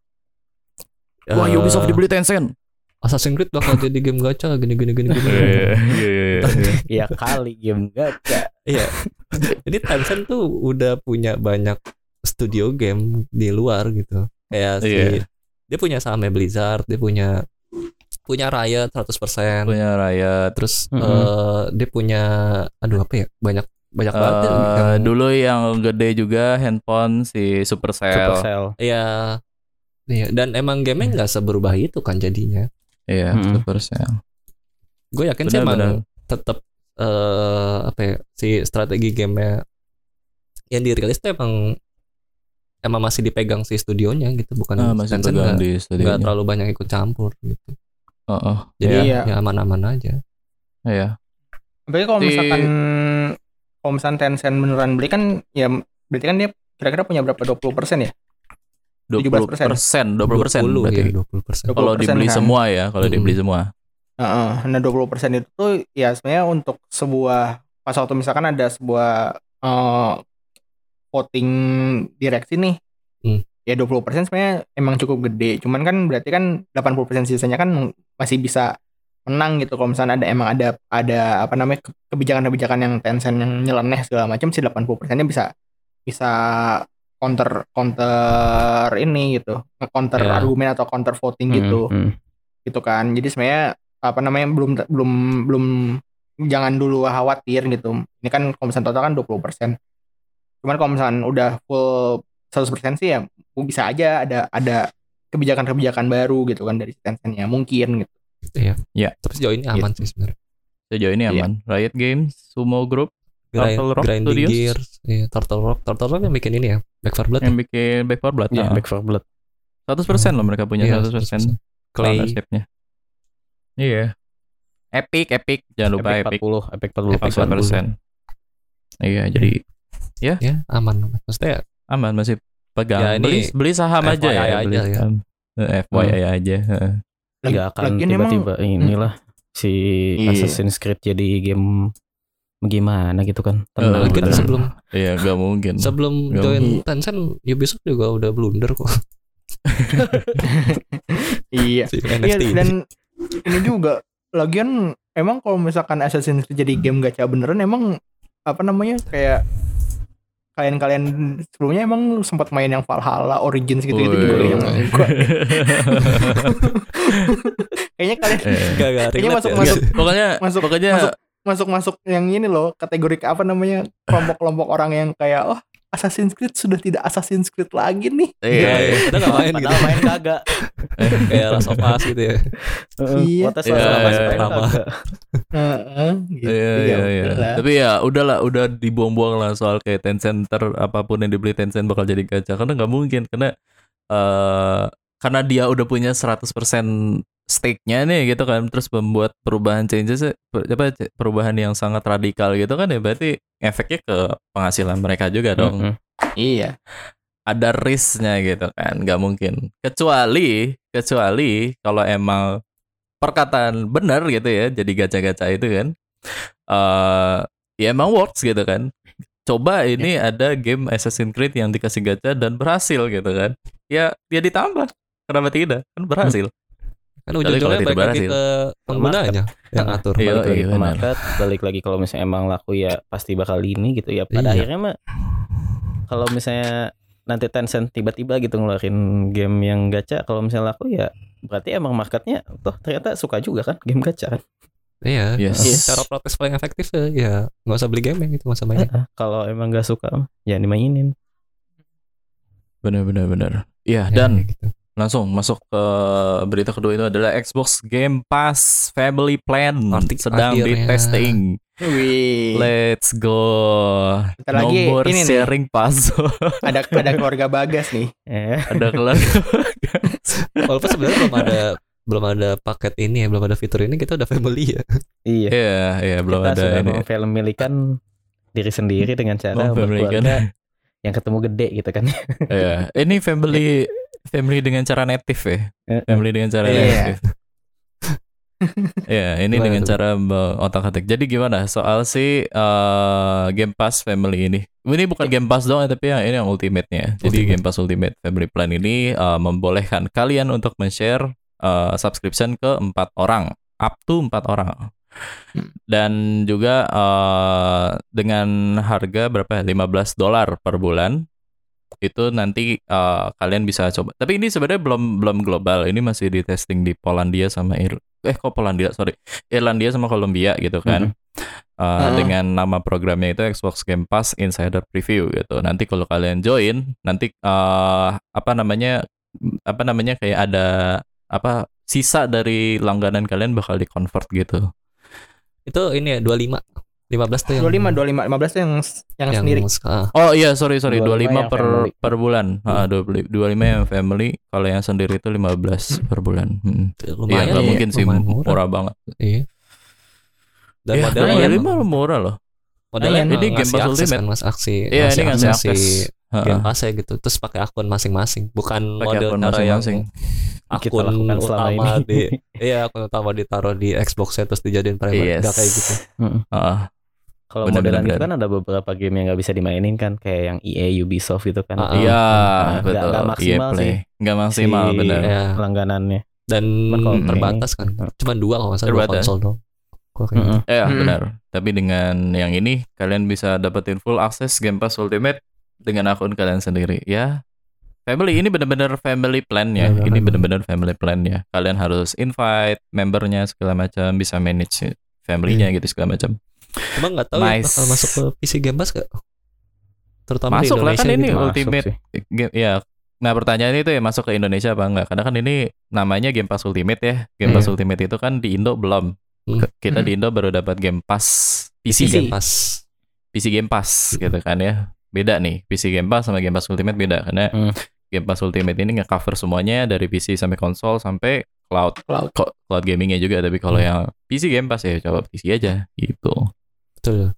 Wah, eh, Ubisoft dibeli Tencent. Assassin's Creed bakal jadi game gacha gini gini gini gini. Iya, iya, iya, iya. Ya kali game gacha. Iya. Ini Tencent tuh udah punya banyak studio game di luar gitu. Kayak si Iya. dia punya sahamnya Blizzard, dia punya punya Riot seratus persen. Punya Riot. Terus Mm-mm. eh, dia punya aduh apa ya? Banyak banyak banget ya, Eh, yang- dulu yang gede juga handphone si Supercell. Supercell. Iya. Iya, dan emang game-nya nggak seberubah itu kan jadinya. Iya, Mm-mm. Supercell. Gue yakin sih Benar, emang benar. tetap eh, apa ya si strategi gamenya yang dirilis tuh emang emang masih dipegang si studionya gitu, bukan Ah, masih Tencent pegang nggak di nggak studionya. terlalu banyak ikut campur gitu. Oh, oh. Jadi Iya. ya aman-aman aja. Iya. Tapi kalau Si- misalkan kalau misalkan Tencent beneran beli kan ya berarti kan dia kira-kira punya berapa dua puluh persen ya? dua puluh persen, dua puluh persen berarti. ya, dua puluh persen. Kalau dua puluh persen dibeli kan? semua ya, kalau Mm-mm. dibeli semua. Heeh. Nah dua puluh persen itu tuh ya sebenarnya untuk sebuah pas waktu misalkan ada sebuah eh, voting direksi nih. Hmm. Ya dua puluh persen sebenarnya emang cukup gede. Cuman kan berarti kan delapan puluh persen sisanya kan masih bisa menang gitu. Kalau misalnya ada emang ada ada apa namanya ke- kebijakan-kebijakan yang Tencent yang nyeleneh segala macam sih delapan puluh persennya bisa bisa counter counter ini gitu. Nge-counter Ya. argumen atau counter voting gitu. Hmm, hmm. Gitu kan. Jadi sebenarnya apa namanya belum belum belum jangan dulu khawatir gitu. Ini kan kalau misalnya total kan dua puluh persen. Cuman kalau misalnya udah full seratus persen sih ya bisa aja ada ada kebijakan-kebijakan baru gitu kan dari Tencent-nya mungkin gitu. Iya. Ya. Tapi sejauh ini aman sih sebenarnya. Sejauh ini Iya. aman. Riot Games, Sumo Group, Grind, Turtle Rock Grinding Studios? Gears, iya, Turtle Rock, Turtle Rock yang bikin ini ya, Back four Blood. yang Ya? bikin Back four Blood. Ya, Nah, Back four Blood. seratus persen loh mereka punya Iya, seratus persen Clay, ownership-nya. Iya. Epic, Epic. Jangan lupa Epic Epic. empat puluh, Epic empat puluh Epic persen. empat puluh persen. Iya, jadi ya aman. Maksudnya aman masih pegang. Ya, ini beli beli saham F Y I aja ya, aja beli ya. saham. Eh, F Y I aja. heeh. Nggak akan Lagian emang- tiba-tiba inilah si Iya. Assassin's Creed jadi game gimana gitu kan. Eh, Tenang. mungkin bener. sebelum Iya, gak mungkin. sebelum Nggak join mungkin. Tencent, Ubisoft juga udah blunder kok. Iya. Si Iya N F T ini. dan ini juga lagian emang kalau misalkan Assassin's Creed jadi game gacha beneran emang apa namanya kayak kalian-kalian sebelumnya emang sempat main yang Valhalla Origins gitu-gitu juga Woi. yang enggak. Kayaknya kalian Eh, Gak, gak Kayaknya relate masuk- ya. masuk- pokoknya masuk pokoknya masuk masuk-masuk yang ini loh kategori apa namanya kelompok-kelompok orang yang kayak oh Assassin's Creed sudah tidak Assassin's Creed lagi nih. iya, Iya, iya. iya. Kita gak main gitu. Padahal main kagak. Kayak Last of Us gitu ya. Iya. What tes Iya, lah, iya, main iya. kagak. Heeh, gitu. Iya, Ya iya, iya. udahlah. Tapi ya udahlah, udah dibuang-buang lah soal kayak Tencent ter apapun yang dibeli Tencent bakal jadi gacha karena nggak mungkin karena eh karena dia udah punya seratus persen stake-nya nih gitu kan terus membuat perubahan changes per- apa perubahan yang sangat radikal gitu kan ya berarti efeknya ke penghasilan mereka juga dong. Mm-mm. Iya. Ada risknya gitu kan nggak mungkin kecuali kecuali kalau emang perkataan benar gitu ya jadi gacha-gacha itu kan eh ya emang works gitu kan coba ini ada game Assassin's Creed yang dikasih gacha dan berhasil gitu kan ya dia ditambah kenapa tidak kan berhasil. Kan Kecuali kalau ujung-ujungnya tidak balik lagi berhasil. ke penggunanya yang ngatur. Iya, Balik lagi iya, ke benar. market, balik lagi kalau misalnya emang laku ya pasti bakal ini gitu ya. Pada Iya. akhirnya mah kalau misalnya nanti Tencent tiba-tiba gitu ngeluarin game yang gacha, kalau misalnya laku ya berarti emang marketnya toh ternyata suka juga kan game gacha kan. Iya. Yes. Cara protes paling efektif ya, ya nggak usah beli game gitu, nggak usah main. Heeh, kalau emang gak suka mah ya dimainin. Benar-benar benar. Iya Ya, dan gitu. langsung masuk ke berita kedua itu adalah Xbox Game Pass Family Plan Artik sedang di akhirnya. testing. Wih. Let's go. Bentar lagi Nomor ini nih. sharing puzzle. ada ada keluarga Bagas nih. Eh, Ada keluarga. Walaupun sebenarnya belum ada belum ada paket ini ya, belum ada fitur ini, kita udah family ya. iya. Iya, iya belum Kita ada sudah ini. memfamilikan diri sendiri dengan cara Memfamilikan. berkeluarga yang ketemu gede gitu kan. Iya, ini family family dengan cara native ya. Eh, Family dengan cara Iya. native. Ya, ini Gimana dengan tuh? cara otak-atik. Jadi gimana soal si eh, Game Pass Family ini? Ini bukan Game Pass doang, tapi yang ini yang ultimate-nya. Jadi Ultimate. Game Pass Ultimate Family Plan ini eh, membolehkan kalian untuk men-share eh, subscription ke empat orang, up to empat orang. Hmm. Dan juga eh, dengan harga berapa ya? lima belas dolar per bulan. Itu nanti eh, kalian bisa coba. Tapi ini sebenarnya belum belum global. Ini masih di testing di Polandia sama Ir eh kok Polandia sorry Irlandia sama Kolombia gitu kan. Uh, Ah. Dengan nama programnya itu Xbox Game Pass Insider Preview gitu. Nanti kalau kalian join, nanti uh, apa namanya apa namanya kayak ada apa sisa dari langganan kalian bakal di convert gitu. Itu ini ya dua puluh lima lima belas tuh yang dua puluh lima, dua puluh lima, lima belas tuh yang yang, yang sendiri. ah, Oh iya, sorry sorry, dua puluh lima dua puluh lima yang per family. per bulan. Heeh, dua puluh dua puluh lima yang family, kalau yang sendiri itu lima belas per bulan. Hmm. Iya, lumayan nggak iya, mungkin sih lumayan murah. murah. banget. Iya. Dan Ya, modelnya lumayan. dua puluh lima murah loh. modelnya Lumayan. Ini ngasih Game Pass akses Ultimate. kan mas aksi Iya, ini ngasih akses akses. si Heeh. Game Pass ya gitu. Terus pakai akun masing-masing, bukan Pakai model akun cara yang masing-masing. Kita akun lakukan selama utama ini. di iya akun utama ditaruh di Xbox-nya terus dijadiin private. Yes. Nggak kayak gitu. Heeh. Kalau Bener, modelan bener, itu kan ada beberapa game yang nggak bisa dimainin kan, kayak yang E A, Ubisoft itu kan. Ah, Itu Iya, nggak- betul. nggak maksimal E A Play. sih. Nggak maksimal, Si- benar. Ya. langganannya. Dan Cuman kalau Hmm. terbatas kan. Cuma dua kalau nggak salah dua Terbatas. konsol dong. Kok kayak Mm-mm. Iya, Hmm. benar. Tapi dengan yang ini kalian bisa dapetin full akses Game Pass Ultimate dengan akun kalian sendiri. Ya, family ini benar-benar family plan ya. Benar, Ini benar. benar-benar family plan ya. Kalian harus invite membernya segala macam, bisa manage family-nya gitu segala macam. Cuma nggak tahu ya Nice. bakal masuk ke P C Game Pass gak? Terutama Masuk di lah, Indonesia kan ini gitu. Masuk Ultimate. sih. Game- Ya, nah pertanyaannya itu ya masuk ke Indonesia apa enggak? Karena kan ini namanya Game Pass Ultimate ya. Game Pass Hmm. Ultimate itu kan di Indo belum. Hmm. Ke- Kita Hmm. di Indo baru dapat Game Pass P C. P C. Game Pass. P C Game Pass gitu kan ya. Beda nih, P C Game Pass sama Game Pass Ultimate beda karena Hmm. Game Pass Ultimate ini nge-cover semuanya dari P C sampai konsol sampai cloud Cloud. Ko- cloud gamingnya juga. Tapi kalau Hmm. yang P C Game Pass ya coba P C aja gitu. Betul.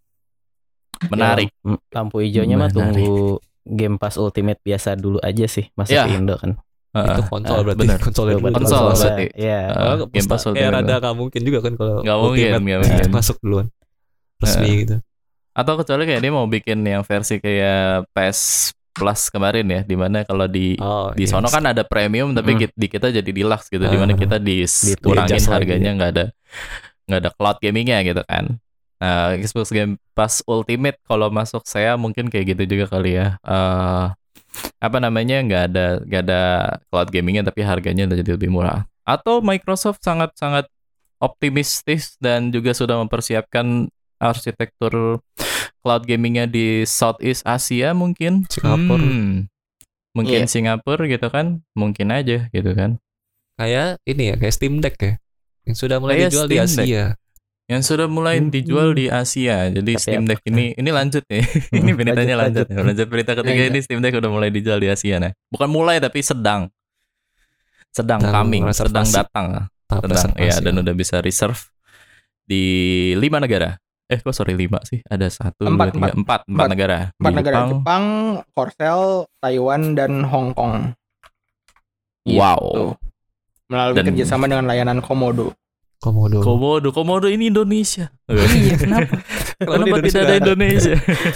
Menarik. Ya, m- lampu hijaunya mah Menarik. tunggu Game Pass Ultimate biasa dulu aja sih, masuk Ya. ke Indo kan. Heeh. Itu konsol ah, berarti. bener. Konsolnya dulu. Buat Konsol konsolnya. berarti. Iya. Ah, Kalau Game Pass musta- Ultimate. kayak rada nggak mungkin juga kan kalau Nggak mungkin, Ultimate nggak mungkin. masuk duluan resmi Ah. gitu. Atau kecuali kayak dia mau bikin yang versi kayak P S Plus kemarin ya, dimana kalau di Oh, di iya. sono kan ada premium tapi Mm. kit- di kita jadi deluxe gitu, dimana Ah. kita dikurangin Di-adjust lagi. harganya, nggak ada nggak ada cloud gamingnya gitu kan. Nah, Xbox Game Pass Ultimate kalau masuk saya mungkin kayak gitu juga kali ya. Eh apa namanya, nggak ada nggak ada cloud gamingnya tapi harganya udah jadi lebih murah. Atau Microsoft sangat-sangat optimistis dan juga sudah mempersiapkan arsitektur cloud gamingnya di Southeast Asia mungkin. Singapura. Hmm. Mungkin Iya. Singapura gitu kan, mungkin aja gitu kan. Kayak ini ya, kayak Steam Deck ya. Yang sudah mulai Kayak dijual di Steam Deck. Asia. Yang sudah mulai Hmm. dijual di Asia. Jadi Tapi Steam Deck apakah- ini ini lanjut nih. ini beritanya lanjut. lanjut, Lanjut, lanjut berita ketiga Lanjut. ini Steam Deck udah mulai dijual di Asia nah. Bukan mulai tapi sedang. Sedang Sedang coming, sedang reservasi. datang. Tahap Sedang ya, reservasi. dan udah bisa reserve di lima negara. Eh kok sorry lima sih? Ada satu, Empat, dua, tiga, empat, empat, Empat. negara. Empat Di negara Jepang. Jepang, Korsel, Taiwan, dan Hong Kong. Wow. Gitu. Melalui Dan- kerjasama dengan layanan Komodo. Komodo. Komodo, Komodo ini Indonesia. Iya, kenapa? Kenapa tidak ada Indonesia?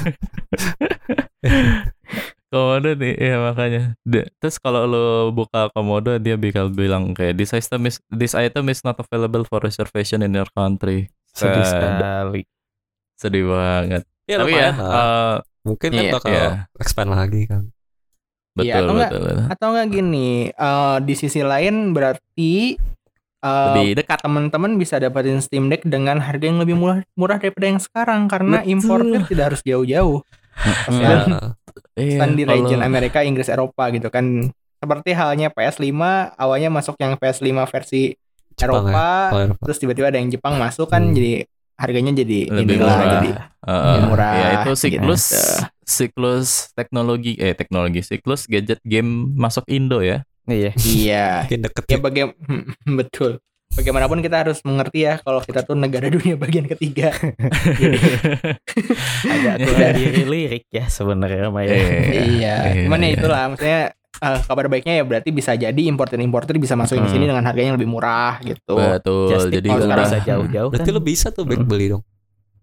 Komodo nih, ya makanya. De- Terus kalau lo buka Komodo, dia bakal bilang kayak this item is this item is not available for reservation in your country. Sedih Eh, sekali. Sedih banget. Ya, Tapi ya, lumayan lah. eh, Mungkin kan iya, bakal iya. expand lagi kan. betul, Iya, atau enggak- betul, betul. Atau enggak gini, eh, di sisi lain berarti eh, Lebih dekat. teman-teman bisa dapetin Steam Deck dengan harga yang lebih murah murah daripada yang sekarang karena Betul. importer tidak harus jauh-jauh. Ya, Kan iya, Kan di kalau- region Amerika, Inggris, Eropa gitu kan. Seperti halnya P S lima awalnya masuk yang P S lima versi Jepang ya. Eropa, Kalau Eropa. terus tiba-tiba ada yang Jepang masuk kan, Hmm. jadi harganya jadi lebih inilah, murah. jadi Eh, lebih murah, ya itu siklus gitu. siklus teknologi eh teknologi siklus gadget game masuk Indo ya. Iya. iya. Makin deket Ya ya. bagaimana betul. Bagaimanapun kita harus mengerti ya kalau kita tuh negara dunia bagian ketiga. Jadi, Agak kurang dilirik ya sebenarnya Maya. iya. Cuman ya iya. itulah maksudnya eh, kabar baiknya ya berarti bisa jadi importer-importer bisa masukin di sini Hmm. dengan harganya yang lebih murah gitu. Betul. Just Jadi tip kalau juga udah bisa jauh-jauh Berarti kan. lo bisa tuh back Hmm. beli dong.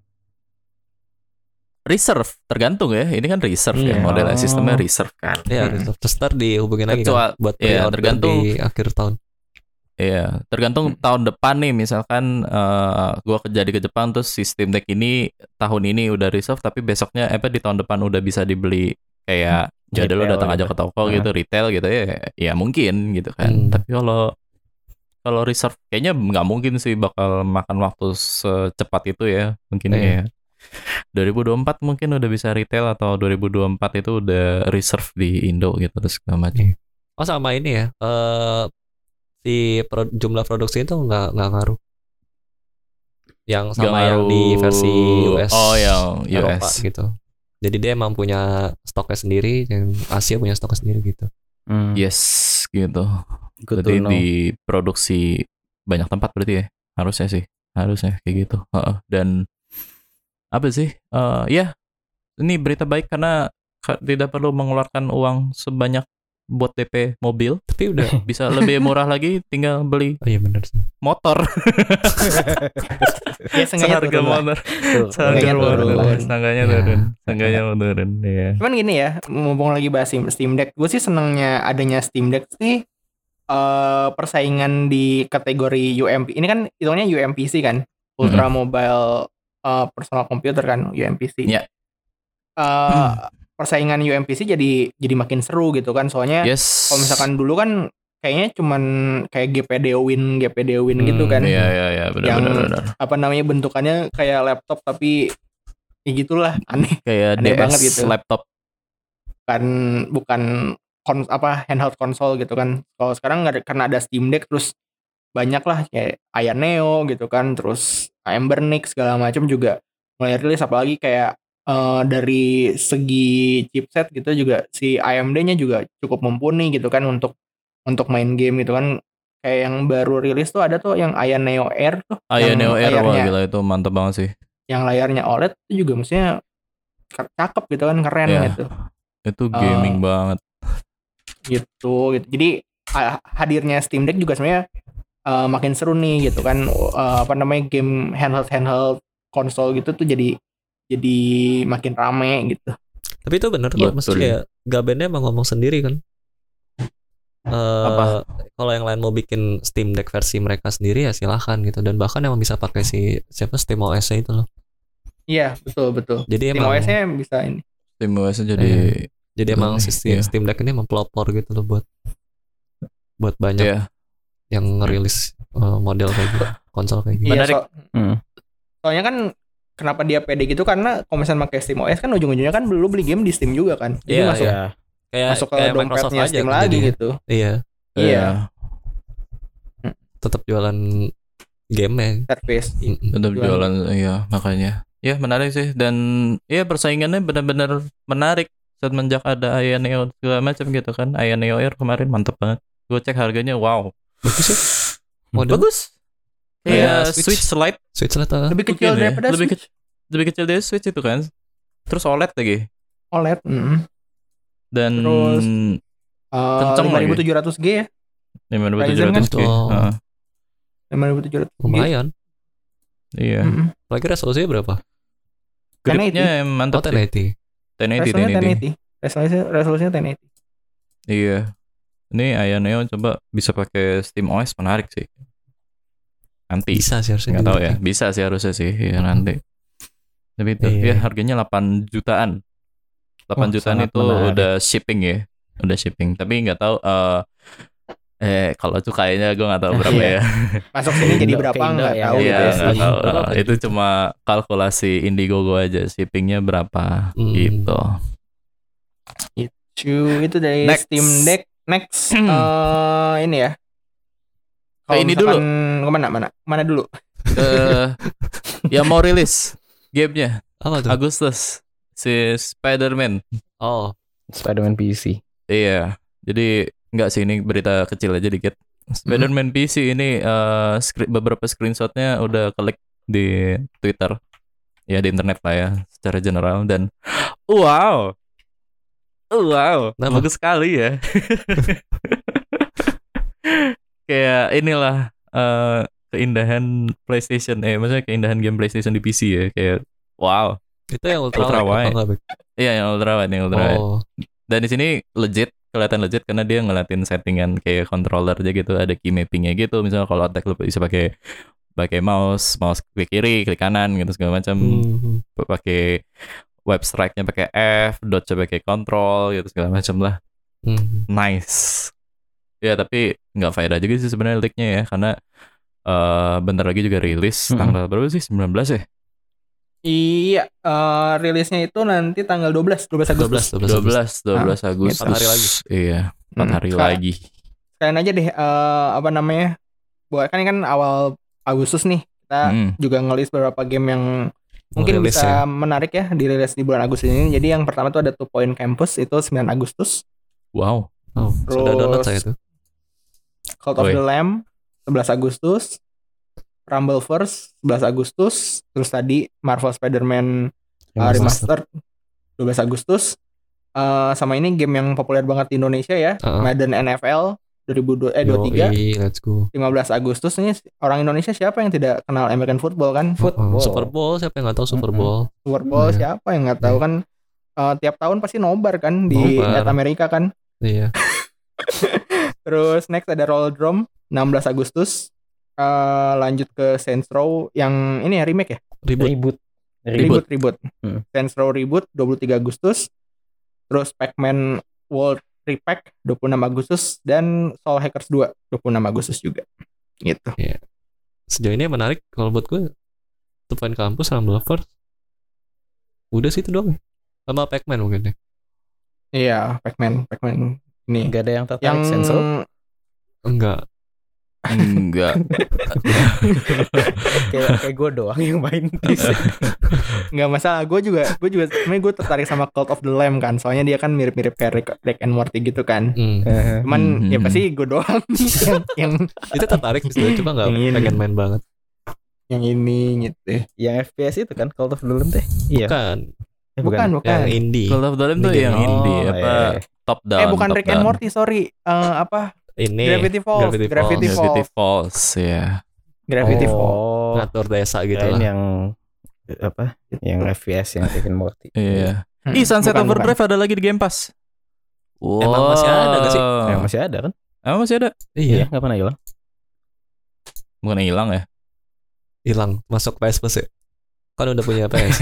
reserve tergantung ya. Ini kan reserve ya, Iya. modelnya Oh. sistemnya reserve kan. Iya, Hmm. gitu. Terus ntar dihubungin lagi Kecuali- kan buat iya, pre-order tergantung- di akhir tahun. Iya, tergantung Hmm. tahun depan nih. Misalkan eh, gua ke- jadi ke Jepang terus si Steam Deck ini tahun ini udah reserve tapi besoknya eh, apa di tahun depan udah bisa dibeli kayak ya udah lo Retail datang aja gitu. ke toko Hmm. gitu retail gitu ya ya mungkin gitu kan. Hmm. Tapi kalau kalau reserve kayaknya nggak mungkin sih bakal makan waktu secepat itu ya. Mungkin Iya. kayak dua ribu dua puluh empat mungkin udah bisa retail atau dua ribu dua puluh empat itu udah reserve di Indo gitu terus segala macam. Oh sama ini ya. Eh si pro- jumlah produksi itu nggak nggak ngaruh. yang Gak sama yang di ngaruh- versi U S. Oh, yang U Eropa S. gitu. Jadi dia emang punya stoknya sendiri, dan Asia punya stoknya sendiri gitu. Hmm. Yes, gitu. Good Berarti to know. diproduksi banyak tempat berarti ya. Harusnya sih. Harusnya kayak gitu. Heeh. Dan apa sih? Eh ya, ini berita baik karena ka- tidak perlu mengeluarkan uang sebanyak buat D P mobil. Tapi udah, Bisa lebih murah lagi, tinggal beli oh iya benar sih. motor. Ya seenggaknya Seharga turun lah. motor. Tuh, Seharga Seenggaknya motor. turun. Seenggaknya Ya. turun. Seenggaknya turun. Iya. Cuman gini ya, mumpung lagi bahas Steam, Steam Deck, gue sih senangnya adanya Steam Deck sih eh persaingan di kategori U M P. Ini kan hitungannya U M P C kan, Ultra Mobile eh, Personal Computer kan, U M P C. Iya. Eh, persaingan U M P C jadi jadi makin seru gitu kan, soalnya Yes. kalau misalkan dulu kan kayaknya cuman kayak G P D Win, G P D Win gitu Hmm, kan. Iya, iya, iya, benar, Yang- benar, benar. Apa namanya, bentukannya kayak laptop tapi ya gitulah, aneh. Kayak Aneh D S banget gitu. laptop. Bukan bukan kon, apa handheld konsol gitu kan. Kalau sekarang nggak ada, karena ada Steam Deck, terus banyak lah kayak Aya Neo gitu kan, terus Embernix segala macam juga mulai rilis, apalagi kayak eh, dari segi chipset gitu juga si A M D-nya juga cukup mumpuni gitu kan untuk untuk main game gitu kan. Kayak yang baru rilis tuh ada tuh yang Aya Neo Air tuh, Aya yang Neo Air, wah layarnya gila itu mantep banget sih. yang layarnya O L E D itu juga maksudnya k- cakep gitu kan, keren Iya. gitu. Itu gaming banget. gitu gitu jadi ha- hadirnya Steam Deck juga sebenarnya uh, makin seru nih gitu kan. Uh, apa namanya, game handheld handheld konsol gitu tuh jadi jadi makin rame gitu. Tapi itu bener kok, Betul. maksudnya kayak Gabennya emang ngomong sendiri kan. Eh, Apa? Kalau yang lain mau bikin Steam Deck versi mereka sendiri ya silahkan gitu, dan bahkan emang bisa pakai si siapa Steam O S-nya itu loh. Iya, betul betul. Jadi Steam emang O S-nya bisa ini. SteamOS jadi jadi betul emang nih, si Steam, iya. Steam Deck ini mempelopor gitu loh buat buat banyak Iya. yang ngerilis eh, model kayak gitu, konsol kayak gitu. Iya, Menarik. so- Hmm. soalnya kan kenapa dia pede gitu, karena kalau misalnya pakai Steam O S kan ujung-ujungnya kan lu beli game di Steam juga kan. Jadi Iya, masuk Ya. Kayak masuk ke kayak Microsoft dompetnya aja Steam kan lagi jadinya. gitu. Iya, Iya, tetap jualan game ya. service. tetap Jualan. jualan, iya makanya. Ya menarik sih, dan ya persaingannya benar-benar menarik semenjak ada Aya Neo segala macam gitu kan. Aya Neo Air kemarin mantep banget. Gue cek harganya, wow. Bagus ya. Model Bagus. Kayak Kayak Switch. Switch Lite Switch Lite ah. Lebih kecil mungkin ya. daripada lebih Switch. kecil, lebih kecil dari Switch itu kan. Terus O L E D lagi. O L E D. mm. Dan Terus, Uh, Kenceng lima lagi. ribu tujuh ratus G ya. lima ribu tujuh Ryzen ratus kan? G. Oh. Heeh. lima ribu tujuh ratus G. Lumayan. Iya. Mm-mm. Lagi resolusinya berapa? Gripnya em, mantap Oh, sih. ten eighty. ten eighty, Resolusinya ten eighty. ten eighty. Resolusinya resolusinya ten eighty. Iya. Ini Aya Neo coba bisa pakai Steam O S, menarik sih. Nanti. Bisa sih harusnya. Nggak tahu ya. juga. Bisa sih harusnya sih ya nanti. Tapi itu Iya. ya harganya delapan jutaan. delapan Wah, jutaan sangat itu menarik. udah shipping ya. Udah shipping. Tapi nggak tahu eh eh kalau cukainya gue nggak tahu berapa Iya. ya. Masuk sini jadi Indo- berapa ke Indo nggak ya. tahu Iya, gitu ya. nggak tahu. Berapa Itu cuma kalkulasi Indiegogo aja, shippingnya berapa Hmm. gitu. Cu, itu dari Next. Steam Deck. Next eh ini ya. Kayak ini misalkan kemana mana mana dulu? Eh yang mau rilis gamenya Apa tuh? Agustus si Spider-Man. Oh, Spider-Man P C. Iya. Jadi enggak sih, ini berita kecil aja dikit. Spider-Man P C ini eh, skri- beberapa screenshotnya udah klik di Twitter. Ya di internet lah ya secara general, dan wow. Wow, Kenapa? bagus sekali ya. Kayak inilah eh, keindahan PlayStation, eh maksudnya keindahan game PlayStation di P C ya. Kayak wow. itu yang ultra, Ultra wide. wide. apa enggak, Bek? Iya yang ultra wide, yang ultra wide. Oh, Dan di sini legit, kelihatan legit karena dia ngeliatin settingan kayak controller aja gitu, ada key mappingnya gitu. Misalnya kalau attack lu bisa pakai pakai mouse, mouse klik kiri, klik kanan gitu segala macam. hmm. Pakai web strike-nya pakai F, dodge-nya pakai control gitu segala macam lah. Hmm. Nice. Ya tapi nggak faedah juga sih sebenarnya leak-nya ya, karena eh bentar lagi juga rilis Mm-mm. tanggal berapa sih? sembilan belas ya? Iya, eh, rilisnya itu nanti tanggal dua belas, dua belas dua belas, Agustus. dua belas, dua belas, dua belas Agustus. empat hari lagi. Iya, empat Hmm. hari Sekarang- lagi. Sekalian aja deh eh, apa namanya? Buat kan ini kan awal Agustus nih. kita Hmm. juga ngelis beberapa game yang mungkin Rilis bisa ya. menarik ya dirilis di bulan Agustus ini. Jadi yang pertama tuh ada Two Point Campus itu sembilan Agustus. Wow. Oh, sudah Terus- download saya tuh. Cult of Oi. the Lamb sebelas Agustus. Rumbleverse sebelas Agustus. Terus tadi Marvel Spider-Man uh, Remastered dua belas Agustus. Eh, sama ini game yang populer banget di Indonesia ya, Heeh. Madden N F L dua ribu dua eh dua puluh tiga. Yoi, let's go. lima belas Agustus ini orang Indonesia siapa yang tidak kenal American football kan? Oh, Super Bowl, siapa yang nggak tahu Super Mm-mm. Bowl? Super Bowl Iya. siapa yang nggak tahu kan? Eh, tiap tahun pasti nobar kan di Nobar. net Amerika kan. Iya. Terus next ada Rollerdrome enam belas Agustus. Eh, lanjut ke Saints Row yang ini ya remake ya? Ribut. Ribut. Reboot, reboot. Hmm. Saints Row Reboot dua puluh tiga Agustus. Terus Pac-Man World Repack dua puluh enam Agustus dan Soul Hackers dua dua puluh enam Agustus juga. Gitu. Sejauh ini yang menarik kalau buat gue Two Point Campus, Rumbleverse. Udah sih itu doang ya. Sama Pac-Man mungkin deh. Iya, Pac-Man, Pac-Man ini. Gak ada yang tertarik Yang sensor. Enggak. Enggak. kayak kayak gue doang yang main di sini. nggak masalah, gue juga gue juga sebenarnya gue tertarik sama Cult of the Lamb kan, soalnya dia kan mirip-mirip kayak Rick, Rick and Morty gitu kan. Hmm. Cuman Hmm. ya pasti gue doang yang, yang Itu tertarik sih sebenarnya, cuma nggak Yang ini. pengen main banget. yang ini gitu. Yang F P S itu kan Call of Duty teh. Iya. Bukan. Eh, Bukan, bukan. Yang indie. Call of Duty tuh Ini yang game. indie Oh, apa iya. top down. Eh bukan top Rick and down. Morty, sorry. Eh, apa? Ini Gravity Falls. Gravity Falls. Gravity Falls. Gravity Falls ya. Gravity Falls. Oh, Ngatur desa gitu kirain lah. yang apa? Yang F P S yang Rick and Morty. Iya. Hmm, Ih, Sunset bukan, Overdrive ada lagi di Game Pass. Wow. Emang masih ada nggak sih? Yang masih ada kan? Emang masih ada? Iya, nggak pernah hilang. Bukan hilang ya? hilang masuk P S Plus ya. Kan udah punya P S.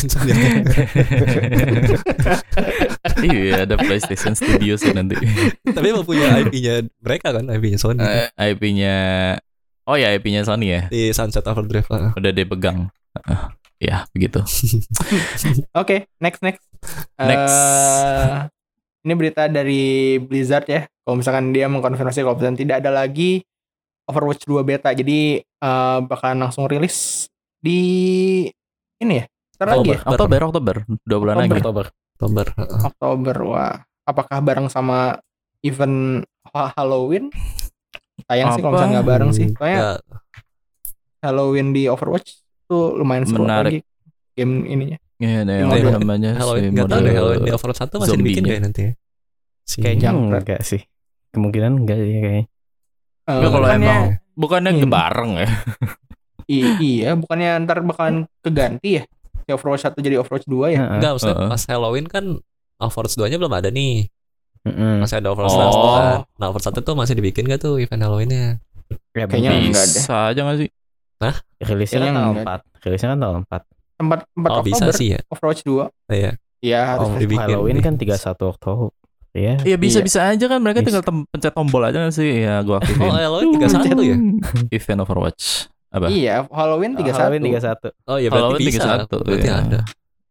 Iya, ada PlayStation Studios ya nanti. Tapi emang punya I P-nya mereka kan, I P-nya Sony. Eh, I P-nya Oh ya, I P-nya Sony ya. Di Sunset Overdrive. ah. Udah dipegang. Ah, ya, begitu. Oke, next next. Next. Eh, ini berita dari Blizzard ya. Kalau misalkan dia mengkonfirmasi kalau misalkan tidak ada lagi Overwatch dua beta, jadi eh, bakalan langsung rilis di ini ya. Ntar lagi ya, Oktober, Oktober, dua bulan lagi. Oktober. Oktober. ah. Oktober. Wah, apakah bareng sama event ha- Halloween? Sayang sih kalau Apa? misalnya nggak bareng sih. Soalnya Ya, Halloween di Overwatch tuh lumayan seru Menarik. lagi game ininya. Iya, ada yang Iya, apa iya. namanya? Halloween si nggak tahu deh, model Halloween di Overwatch satu masih dibikin zombinya. kayak nanti ya. Si Kayaknya Hmm, Jangkret. enggak sih. Kemungkinan enggak sih kayaknya. Eh, Enggak, kalau bukannya- emang bukannya Hmm. bareng ya? i- iya, bukannya ntar bakalan keganti ya? Si Overwatch satu jadi Overwatch dua ya? Heeh. enggak, maksudnya Heeh. pas Halloween kan Overwatch dua-nya belum ada nih. Mm-mm. Masih ada Overwatch Oh. satu kan. Nah, Overwatch satu tuh masih dibikin gak tuh event Halloween-nya? Ya, Kayaknya mungkin. enggak deh. Bisa aja gak sih? Rilisnya Kayaknya kan tanggal enggak. empat. Rilisnya kan tanggal empat. Tempat tempat Oh, bisa Oktober sih ya. Overwatch dua. Iya. Iya, harus Oh, dibikin Halloween nih. kan tiga puluh satu Oktober. Iya. Iya bisa Iya. bisa aja kan mereka Bisa. tinggal tem- pencet tombol aja kan sih ya gua aktifin. Oh, Halloween tiga puluh satu ya? Event Overwatch apa? Iya, Halloween tiga puluh satu. Halloween tiga puluh satu. Oh iya, berarti Halloween bisa. tiga puluh satu, Berarti iya. ada.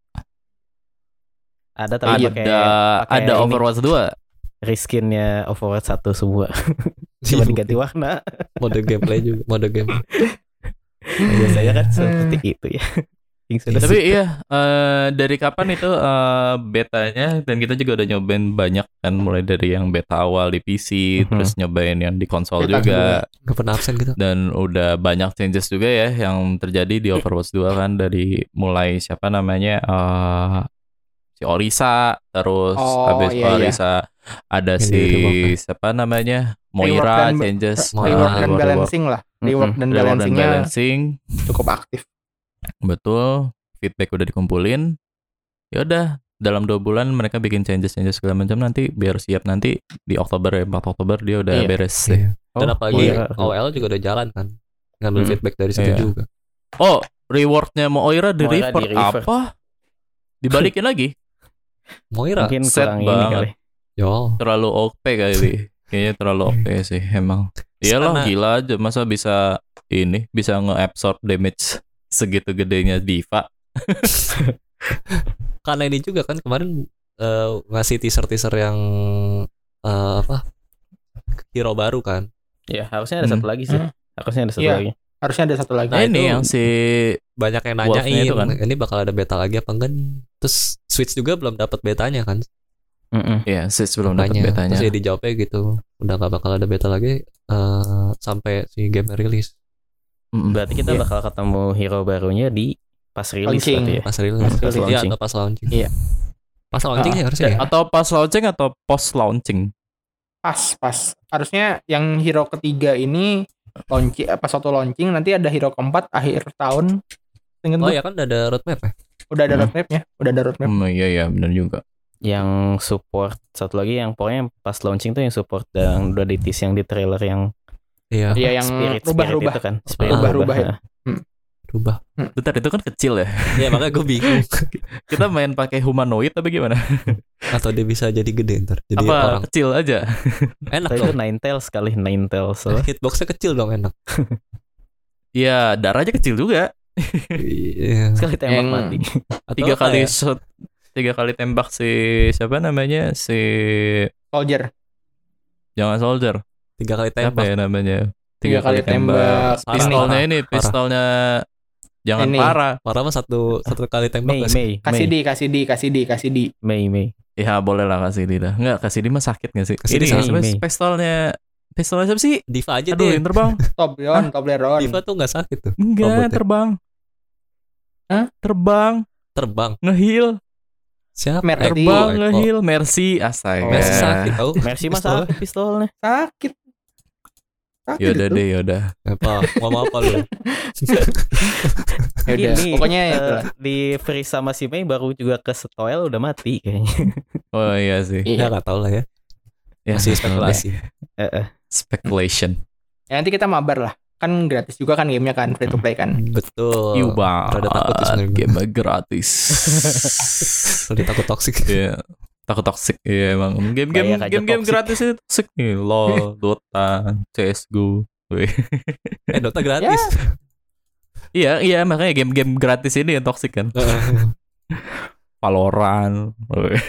Ada tapi Ada pakai pakai ada ini, Overwatch dua. reskinnya Overwatch satu semua. Cuma diganti warna. Mode gameplay juga, mode game. Biasanya kan seperti itu ya. Yang sudah Tapi iya eh, dari kapan itu eh, betanya dan kita juga udah nyobain banyak kan mulai dari yang beta awal di P C Mhm. terus nyobain yang di konsol Beta juga Gak pernah absen gitu. dan udah banyak changes juga ya yang terjadi di Overwatch dua kan dari mulai siapa namanya eh, si Orisa terus Oh, habis iya, iya. Orisa ada Yang si di rework. siapa namanya Reward Moira dan- changes Moira. Reward Ah, dan reward- balancing lah. Reward dan reward dan balancingnya balancing cukup aktif. betul, feedback udah dikumpulin. Ya udah, dalam dua bulan mereka bikin changes-changes segala macam nanti biar siap nanti di Oktober ya, empat Oktober dia udah Iya. beres sih. Iya. Dan Oh, apalagi iya. O L juga udah jalan kan. Ngambil Hmm. feedback dari situ Iya. juga. Oh, rewardnya Moira di Moira revert di revert. apa? Dibalikin lagi? Moira. Mungkin set kurang ini banget. kali. Yo. Terlalu O P kali. Kayaknya terlalu O P sih emang. Iyalah Karena- gila aja masa bisa ini bisa nge-absorb damage segitu gedenya Diva. Karena ini juga kan kemarin eh, ngasih teaser-teaser yang eh, apa? Hero baru kan. Ya, harusnya ada Hmm. satu lagi sih. Hmm. Harusnya ada satu Iya. lagi. Harusnya ada satu lagi. Nah, ini itu- yang si Banyak yang Wolf-nya nanyain itu kan. ini bakal ada beta lagi apa enggak. Terus Switch juga belum dapat betanya kan. Mm-mm. ya Switch belum dapat Makanya. betanya. Terus ya dijawabnya gitu. Udah gak bakal ada beta lagi eh, sampai si game rilis. Mm-mm. Berarti kita Iya. bakal ketemu hero barunya di pas rilis Launching. berarti ya. Pas rilis. Pas Iya launching. atau pas launching. Iya. Pas launching Ah, ya harusnya ya. Atau pas launching atau post launching? Pas, pas. Harusnya yang hero ketiga ini launching, eh, pas waktu launching nanti ada hero keempat akhir tahun. Ingat Oh gua? ya kan udah ada roadmap ya. Udah ada Hmm. roadmapnya, udah ada roadmap. Hmm, iya iya benar juga. Yang support satu lagi yang pokoknya pas launching tuh yang support dan udah di tease yang di trailer yang Iya. Iya, yang spirit spirit rubah-rubah. itu kan. Spirit Rubah-rubah ya. Nah, Rubah. Bentar, itu kan kecil ya. Ya makanya gue bingung. Kita main pakai humanoid tapi gimana? Atau dia bisa jadi gede ntar. Jadi Apa orang kecil aja? enak itu dong. Ninetales kali Ninetales. So. Hitboxnya kecil dong enak. Iya, darahnya kecil juga. Iya. Sekali tembak Yang- mati. Atau Tiga apa kali ya? shot, tiga kali tembak si siapa namanya? Si Soldier. jangan soldier. Tiga kali Siapa tembak. ya namanya? Tiga kali tembak. Parah, Pistolnya parah, ini, parah. pistolnya jangan Ini. parah. Parah mah satu satu kali tembak Mei nggak sih? Mei Kasih Mei di, kasih di, kasih di, kasih di. Mei Mei. Ya boleh lah kasih dia dah. Enggak, kasih dia mah sakit gak sih? Kasih ini dia siapa sakit. pistolnya? Pistolnya siapa sih? Diva aja Aduh, deh. yang terbang. Toblerone, Toblerone. Diva tuh nggak sakit tuh. Enggak, Robotnya. terbang. Hah? Terbang, Terbang. ngeheal, Siapa? Mercy. Echo, terbang, Echo. ngeheal, Mercy, astaga. Oh. Mercy sakit tau. Mercy mah Pistolnya. sakit pistolnya. Sakit. Sakit Yaudah itu. deh, yaudah. Apa? Ngomong apa lu? Ya udah. Ini, Pokoknya eh, itu. di freeze sama si Mei baru juga ke Stoel udah mati kayaknya. Oh iya sih. Ya Iya. nggak tahu lah ya. Ya, Masih spekulasi. Eh, eh. Speculation. Ya, nanti kita mabar lah. Kan gratis juga kan gamenya kan, free to play kan. Betul. Iu banget. Rada takut tuh sebenarnya gue. Game gratis. Lebih takut toxic. Iya. Takut toxic. Iya emang. Game-game Kayak aja game-game toxic. gratis itu toxic nih. LoL, Dota, C S G O. Wih. Eh Dota gratis. Iya, iya makanya game-game gratis ini yang toxic kan. Valorant. Wih.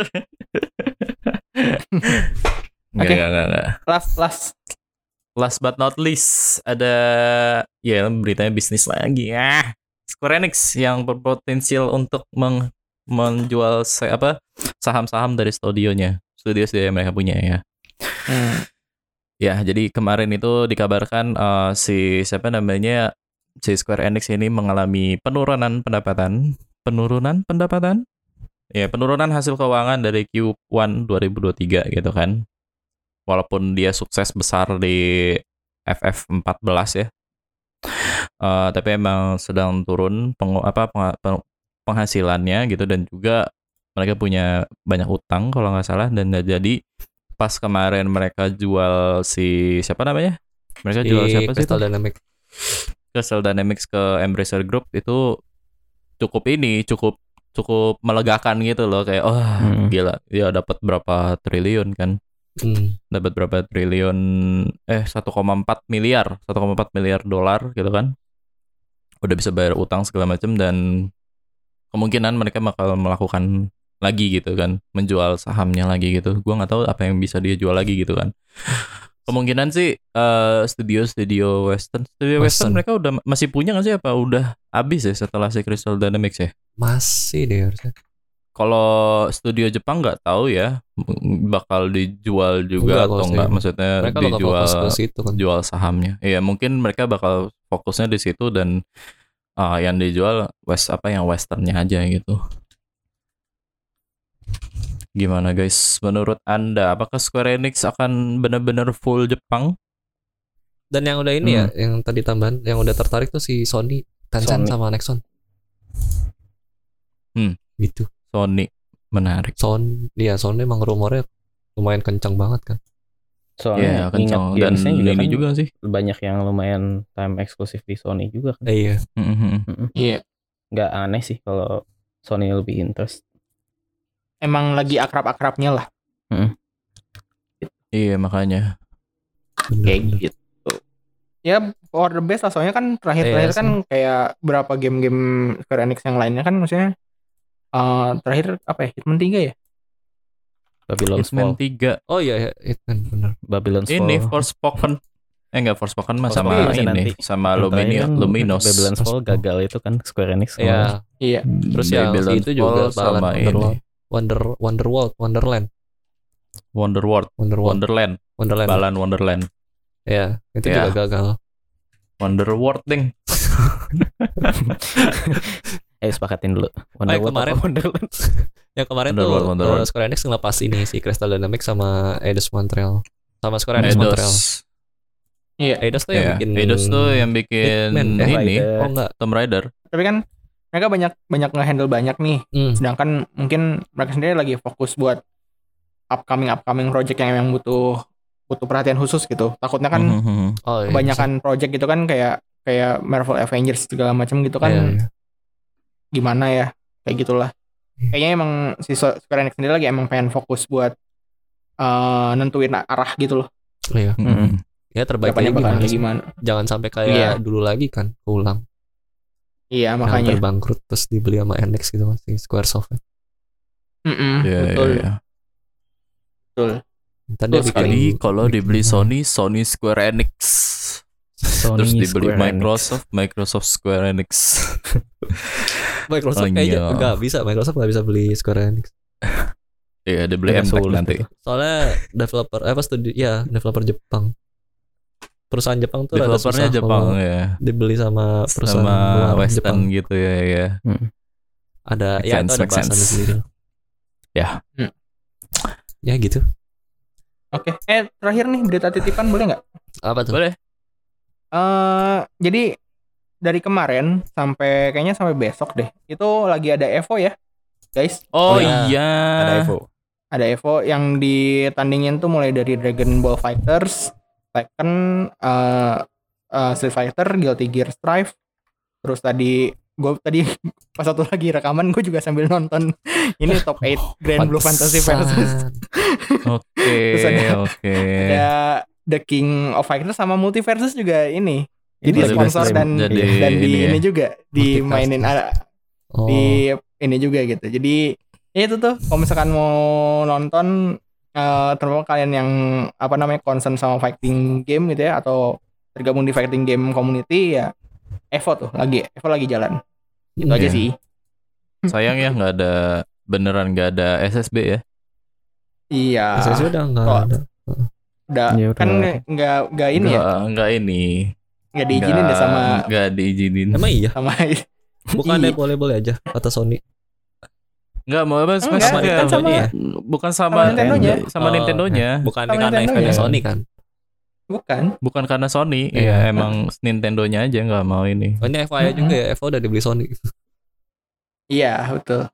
Nggak, Oke. nggak, nggak, nggak. Last, last. Last but not least ada ya beritanya bisnis lagi ya. Square Enix yang berpotensial untuk meng- menjual se- apa saham-saham dari studionya, studio yang mereka punya ya. Hmm. Ya, jadi kemarin itu dikabarkan eh, si siapa namanya si Square Enix ini mengalami penurunan pendapatan, penurunan pendapatan, ya penurunan hasil keuangan dari Q satu dua ribu dua puluh tiga gitu kan. Walaupun dia sukses besar di F F empat belas ya, Eh, tapi emang sedang turun peng, apa peng- peng- penghasilannya gitu dan juga mereka punya banyak utang kalau nggak salah dan jadi pas kemarin mereka jual si siapa namanya? Mereka jual Di siapa sih? Crystal itu? Dynamics. Crystal Dynamics ke Embracer Group itu cukup ini, cukup cukup melegakan gitu loh kayak oh Hmm. gila, ya dapat berapa triliun kan? Hmm. Dapat berapa triliun eh satu koma empat miliar, satu koma empat miliar dolar gitu kan. Udah bisa bayar utang segala macam dan kemungkinan mereka bakal melakukan lagi gitu kan, menjual sahamnya lagi gitu. Gua nggak tahu apa yang bisa dia jual lagi gitu kan. Kemungkinan sih eh, studio-studio western, studio western. Western. mereka udah masih punya nggak sih apa udah habis ya setelah si Crystal Dynamics ya? Masih deh harusnya. Kalau studio Jepang nggak tahu ya m- bakal dijual juga Enggak, atau kalau enggak, saya- maksudnya Mereka bakal dijual fokus ke situ kan. jual sahamnya. Iya, mungkin mereka bakal fokusnya di situ dan ah, yang dijual west apa yang westernnya aja gitu. Gimana guys? Menurut Anda apakah Square Enix akan benar-benar full Jepang? Dan yang udah ini ya, yang tadi tambahan, yang udah tertarik tuh si Sony, Tencent Sony. sama Nexon. Hmm. Gitu. Sony menarik. Sony, ya Sony emang rumornya lumayan kencang banget kan. Soalnya Iya, ingat kencang dan gamesnya juga ini kan juga sih. banyak yang lumayan time eksklusif di Sony juga kan. Eh, iya. Mhm. Iya. Nggak aneh sih kalau Sony lebih interest. Emang lagi akrab-akrabnya lah. Iya, makanya. Kayak gitu. Ya, for the best lah. Soalnya kan terakhir-terakhir Iya kan kayak berapa game-game Square Enix yang lainnya kan maksudnya eh terakhir apa ya? Hitman tiga ya? Babylon's Hitman Fall. tiga Oh iya, ya, Hitman bener. Babylon's ini Fall. Forspoken. Eh enggak, Forspoken mah Forspoken sama masih ini, nanti. sama Yang terakhir Lumino, kan Luminos. Babylon's Fall gagal itu kan Square Enix. Iya. Iya. Terus yang Babylon's itu juga Fall sama Balan ini, Wonderworld. Wonder Wonderworld, Wonderland, Wonderworld, Wonderworld, Wonderland, Wonderland. Balan Wonderland, Ya, itu Ya. juga gagal. Wonderworld ding. Eh sepakatin dulu. Oh, yang Wonderworld kemarin, apa Wonderland? yang kemarin Wonderworld, tuh Wonderworld. uh, Square Enix ngelepas ini si Crystal Dynamics sama Eidos Montreal, sama Square Enix Montreal. Eidos. Iya. Eidos tuh yang Iya, bikin Eidos tuh yang bikin Hitman, kan? ini, Rider. Oh enggak. Tomb Raider. Tapi kan mereka banyak banyak nge-handle banyak nih. Hmm. Sedangkan mungkin mereka sendiri lagi fokus buat upcoming upcoming project yang memang butuh butuh perhatian khusus gitu. Takutnya kan Mhm. Oh, iya, kebanyakan project gitu kan kayak kayak Marvel Avengers segala macam gitu kan Iya, iya. gimana ya kayak gitulah. Kayaknya emang si So- Square Enix sendiri lagi emang pengen fokus buat eh, nentuin arah gitu loh. Iya. Mhm. Ya terbaik Kedepannya aja bakal gimana kayak sih? gimana? Jangan sampai kayak Iya. dulu lagi kan, keulang. Iya Yang makanya. bangkrut terus dibeli sama Enix gitu kan, si Squaresoft. Mm-mm, Iya, betul iya, iya. betul. Ntar dia Betul bikin Jadi kalau dibeli bikin- Sony, Sony Square Enix. Sony Terus dibeli Square Enix. Microsoft, Microsoft Square Enix. Microsoft Oh, kayaknya iya. enggak bisa, Microsoft nggak bisa beli Square Enix. Iya, dibeli Agak M TEch sulit nanti. itu. Soalnya developer eh, apa studi ya, developer Jepang. Perusahaan Jepang tuh rada Developernya susah Jepang kalau ya. dibeli sama perusahaan Sama luar Western Jepang. gitu ya, ya. Ada Make ya sense, itu ada make bahasannya sense. sendiri. Ya. Hmm. Ya gitu. Oke. Eh terakhir nih berita titipan boleh nggak? Apa tuh? Boleh. Eh jadi dari kemarin sampai kayaknya sampai besok deh itu lagi ada Evo ya guys. Oh, Oh, iya. iya. Ada Evo. Ada Evo yang ditandingin tuh mulai dari Dragon Ball Fighters, Tekken, uh, uh, Street Fighter, Guilty Gear Strive. Terus tadi gue tadi pas satu lagi rekaman gue juga sambil nonton ini top eight Grand Blue Fantasy versus Oke, Terus ada- oke. ada The King of Fighters sama Multiversus juga ini. Jadi Ini sponsor lagi dan jadi dan di ini ya. ini juga dimainin ada Oh, di ini juga gitu. Jadi ya itu tuh kalau misalkan mau nonton eh terutama kalian yang apa namanya concern sama fighting game gitu ya atau tergabung di fighting game community ya Evo tuh lagi Evo lagi jalan. Itu aja Iya. sih. Sayang ya nggak ada beneran nggak ada S S B ya. Iya. S S D udah enggak Oh. ada. Udah Ya, udah kan nggak nggak nggak ini ya Nggak, nggak ini. nggak diizinin deh sama Nggak diizinin. Emang iya? sama Bukannya Iya. boleh-boleh aja kata Sony. Nggak mau apa? Enggak, Sama kan Nintendo sama ya? Bukan sama, sama Nintendo-nya. sama Oh, Nintendo-nya. Bukan Sama karena Nintendo eventnya ya. Sony kan. bukan. Bukan karena Sony, Iya. ya emang Nintendo-nya aja nggak mau ini. Oh, ini F Y I juga ya, Evo udah dibeli Sony. Iya betul.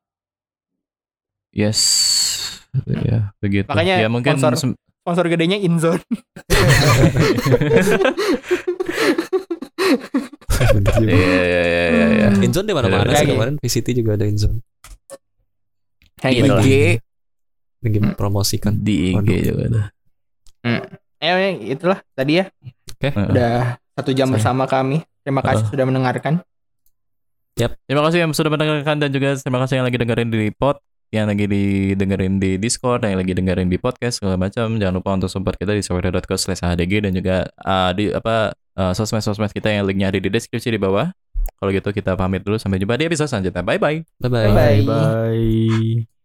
Yes. Ya, begitu. Makanya ya mungkin sponsor- sem- Sponsor gedenya Inzone. Bener juga. Iya, iya, iya, iya, iya. Inzone di mana-mana Bener-bener. sih Kayak kemarin V C T juga ada Inzone. Kayak Di gitu lah. I G, Lagi Hmm. promosikan. di I G Waduh. juga ada. Eh itulah tadi ya. Oke. Heeh. Udah satu jam Saya- bersama kami. Terima kasih sudah mendengarkan. Terima kasih yang sudah mendengarkan dan juga terima kasih yang lagi dengerin di pod, yang lagi didengerin di Discord, yang lagi dengerin di podcast segala macam. Jangan lupa untuk support kita di software dot co slash h d g dan juga uh, di apa uh, sosmed-sosmed kita yang linknya ada di deskripsi di bawah. Kalau gitu kita pamit dulu, sampai jumpa di episode selanjutnya. Bye bye. Bye bye. Bye. Bye bye.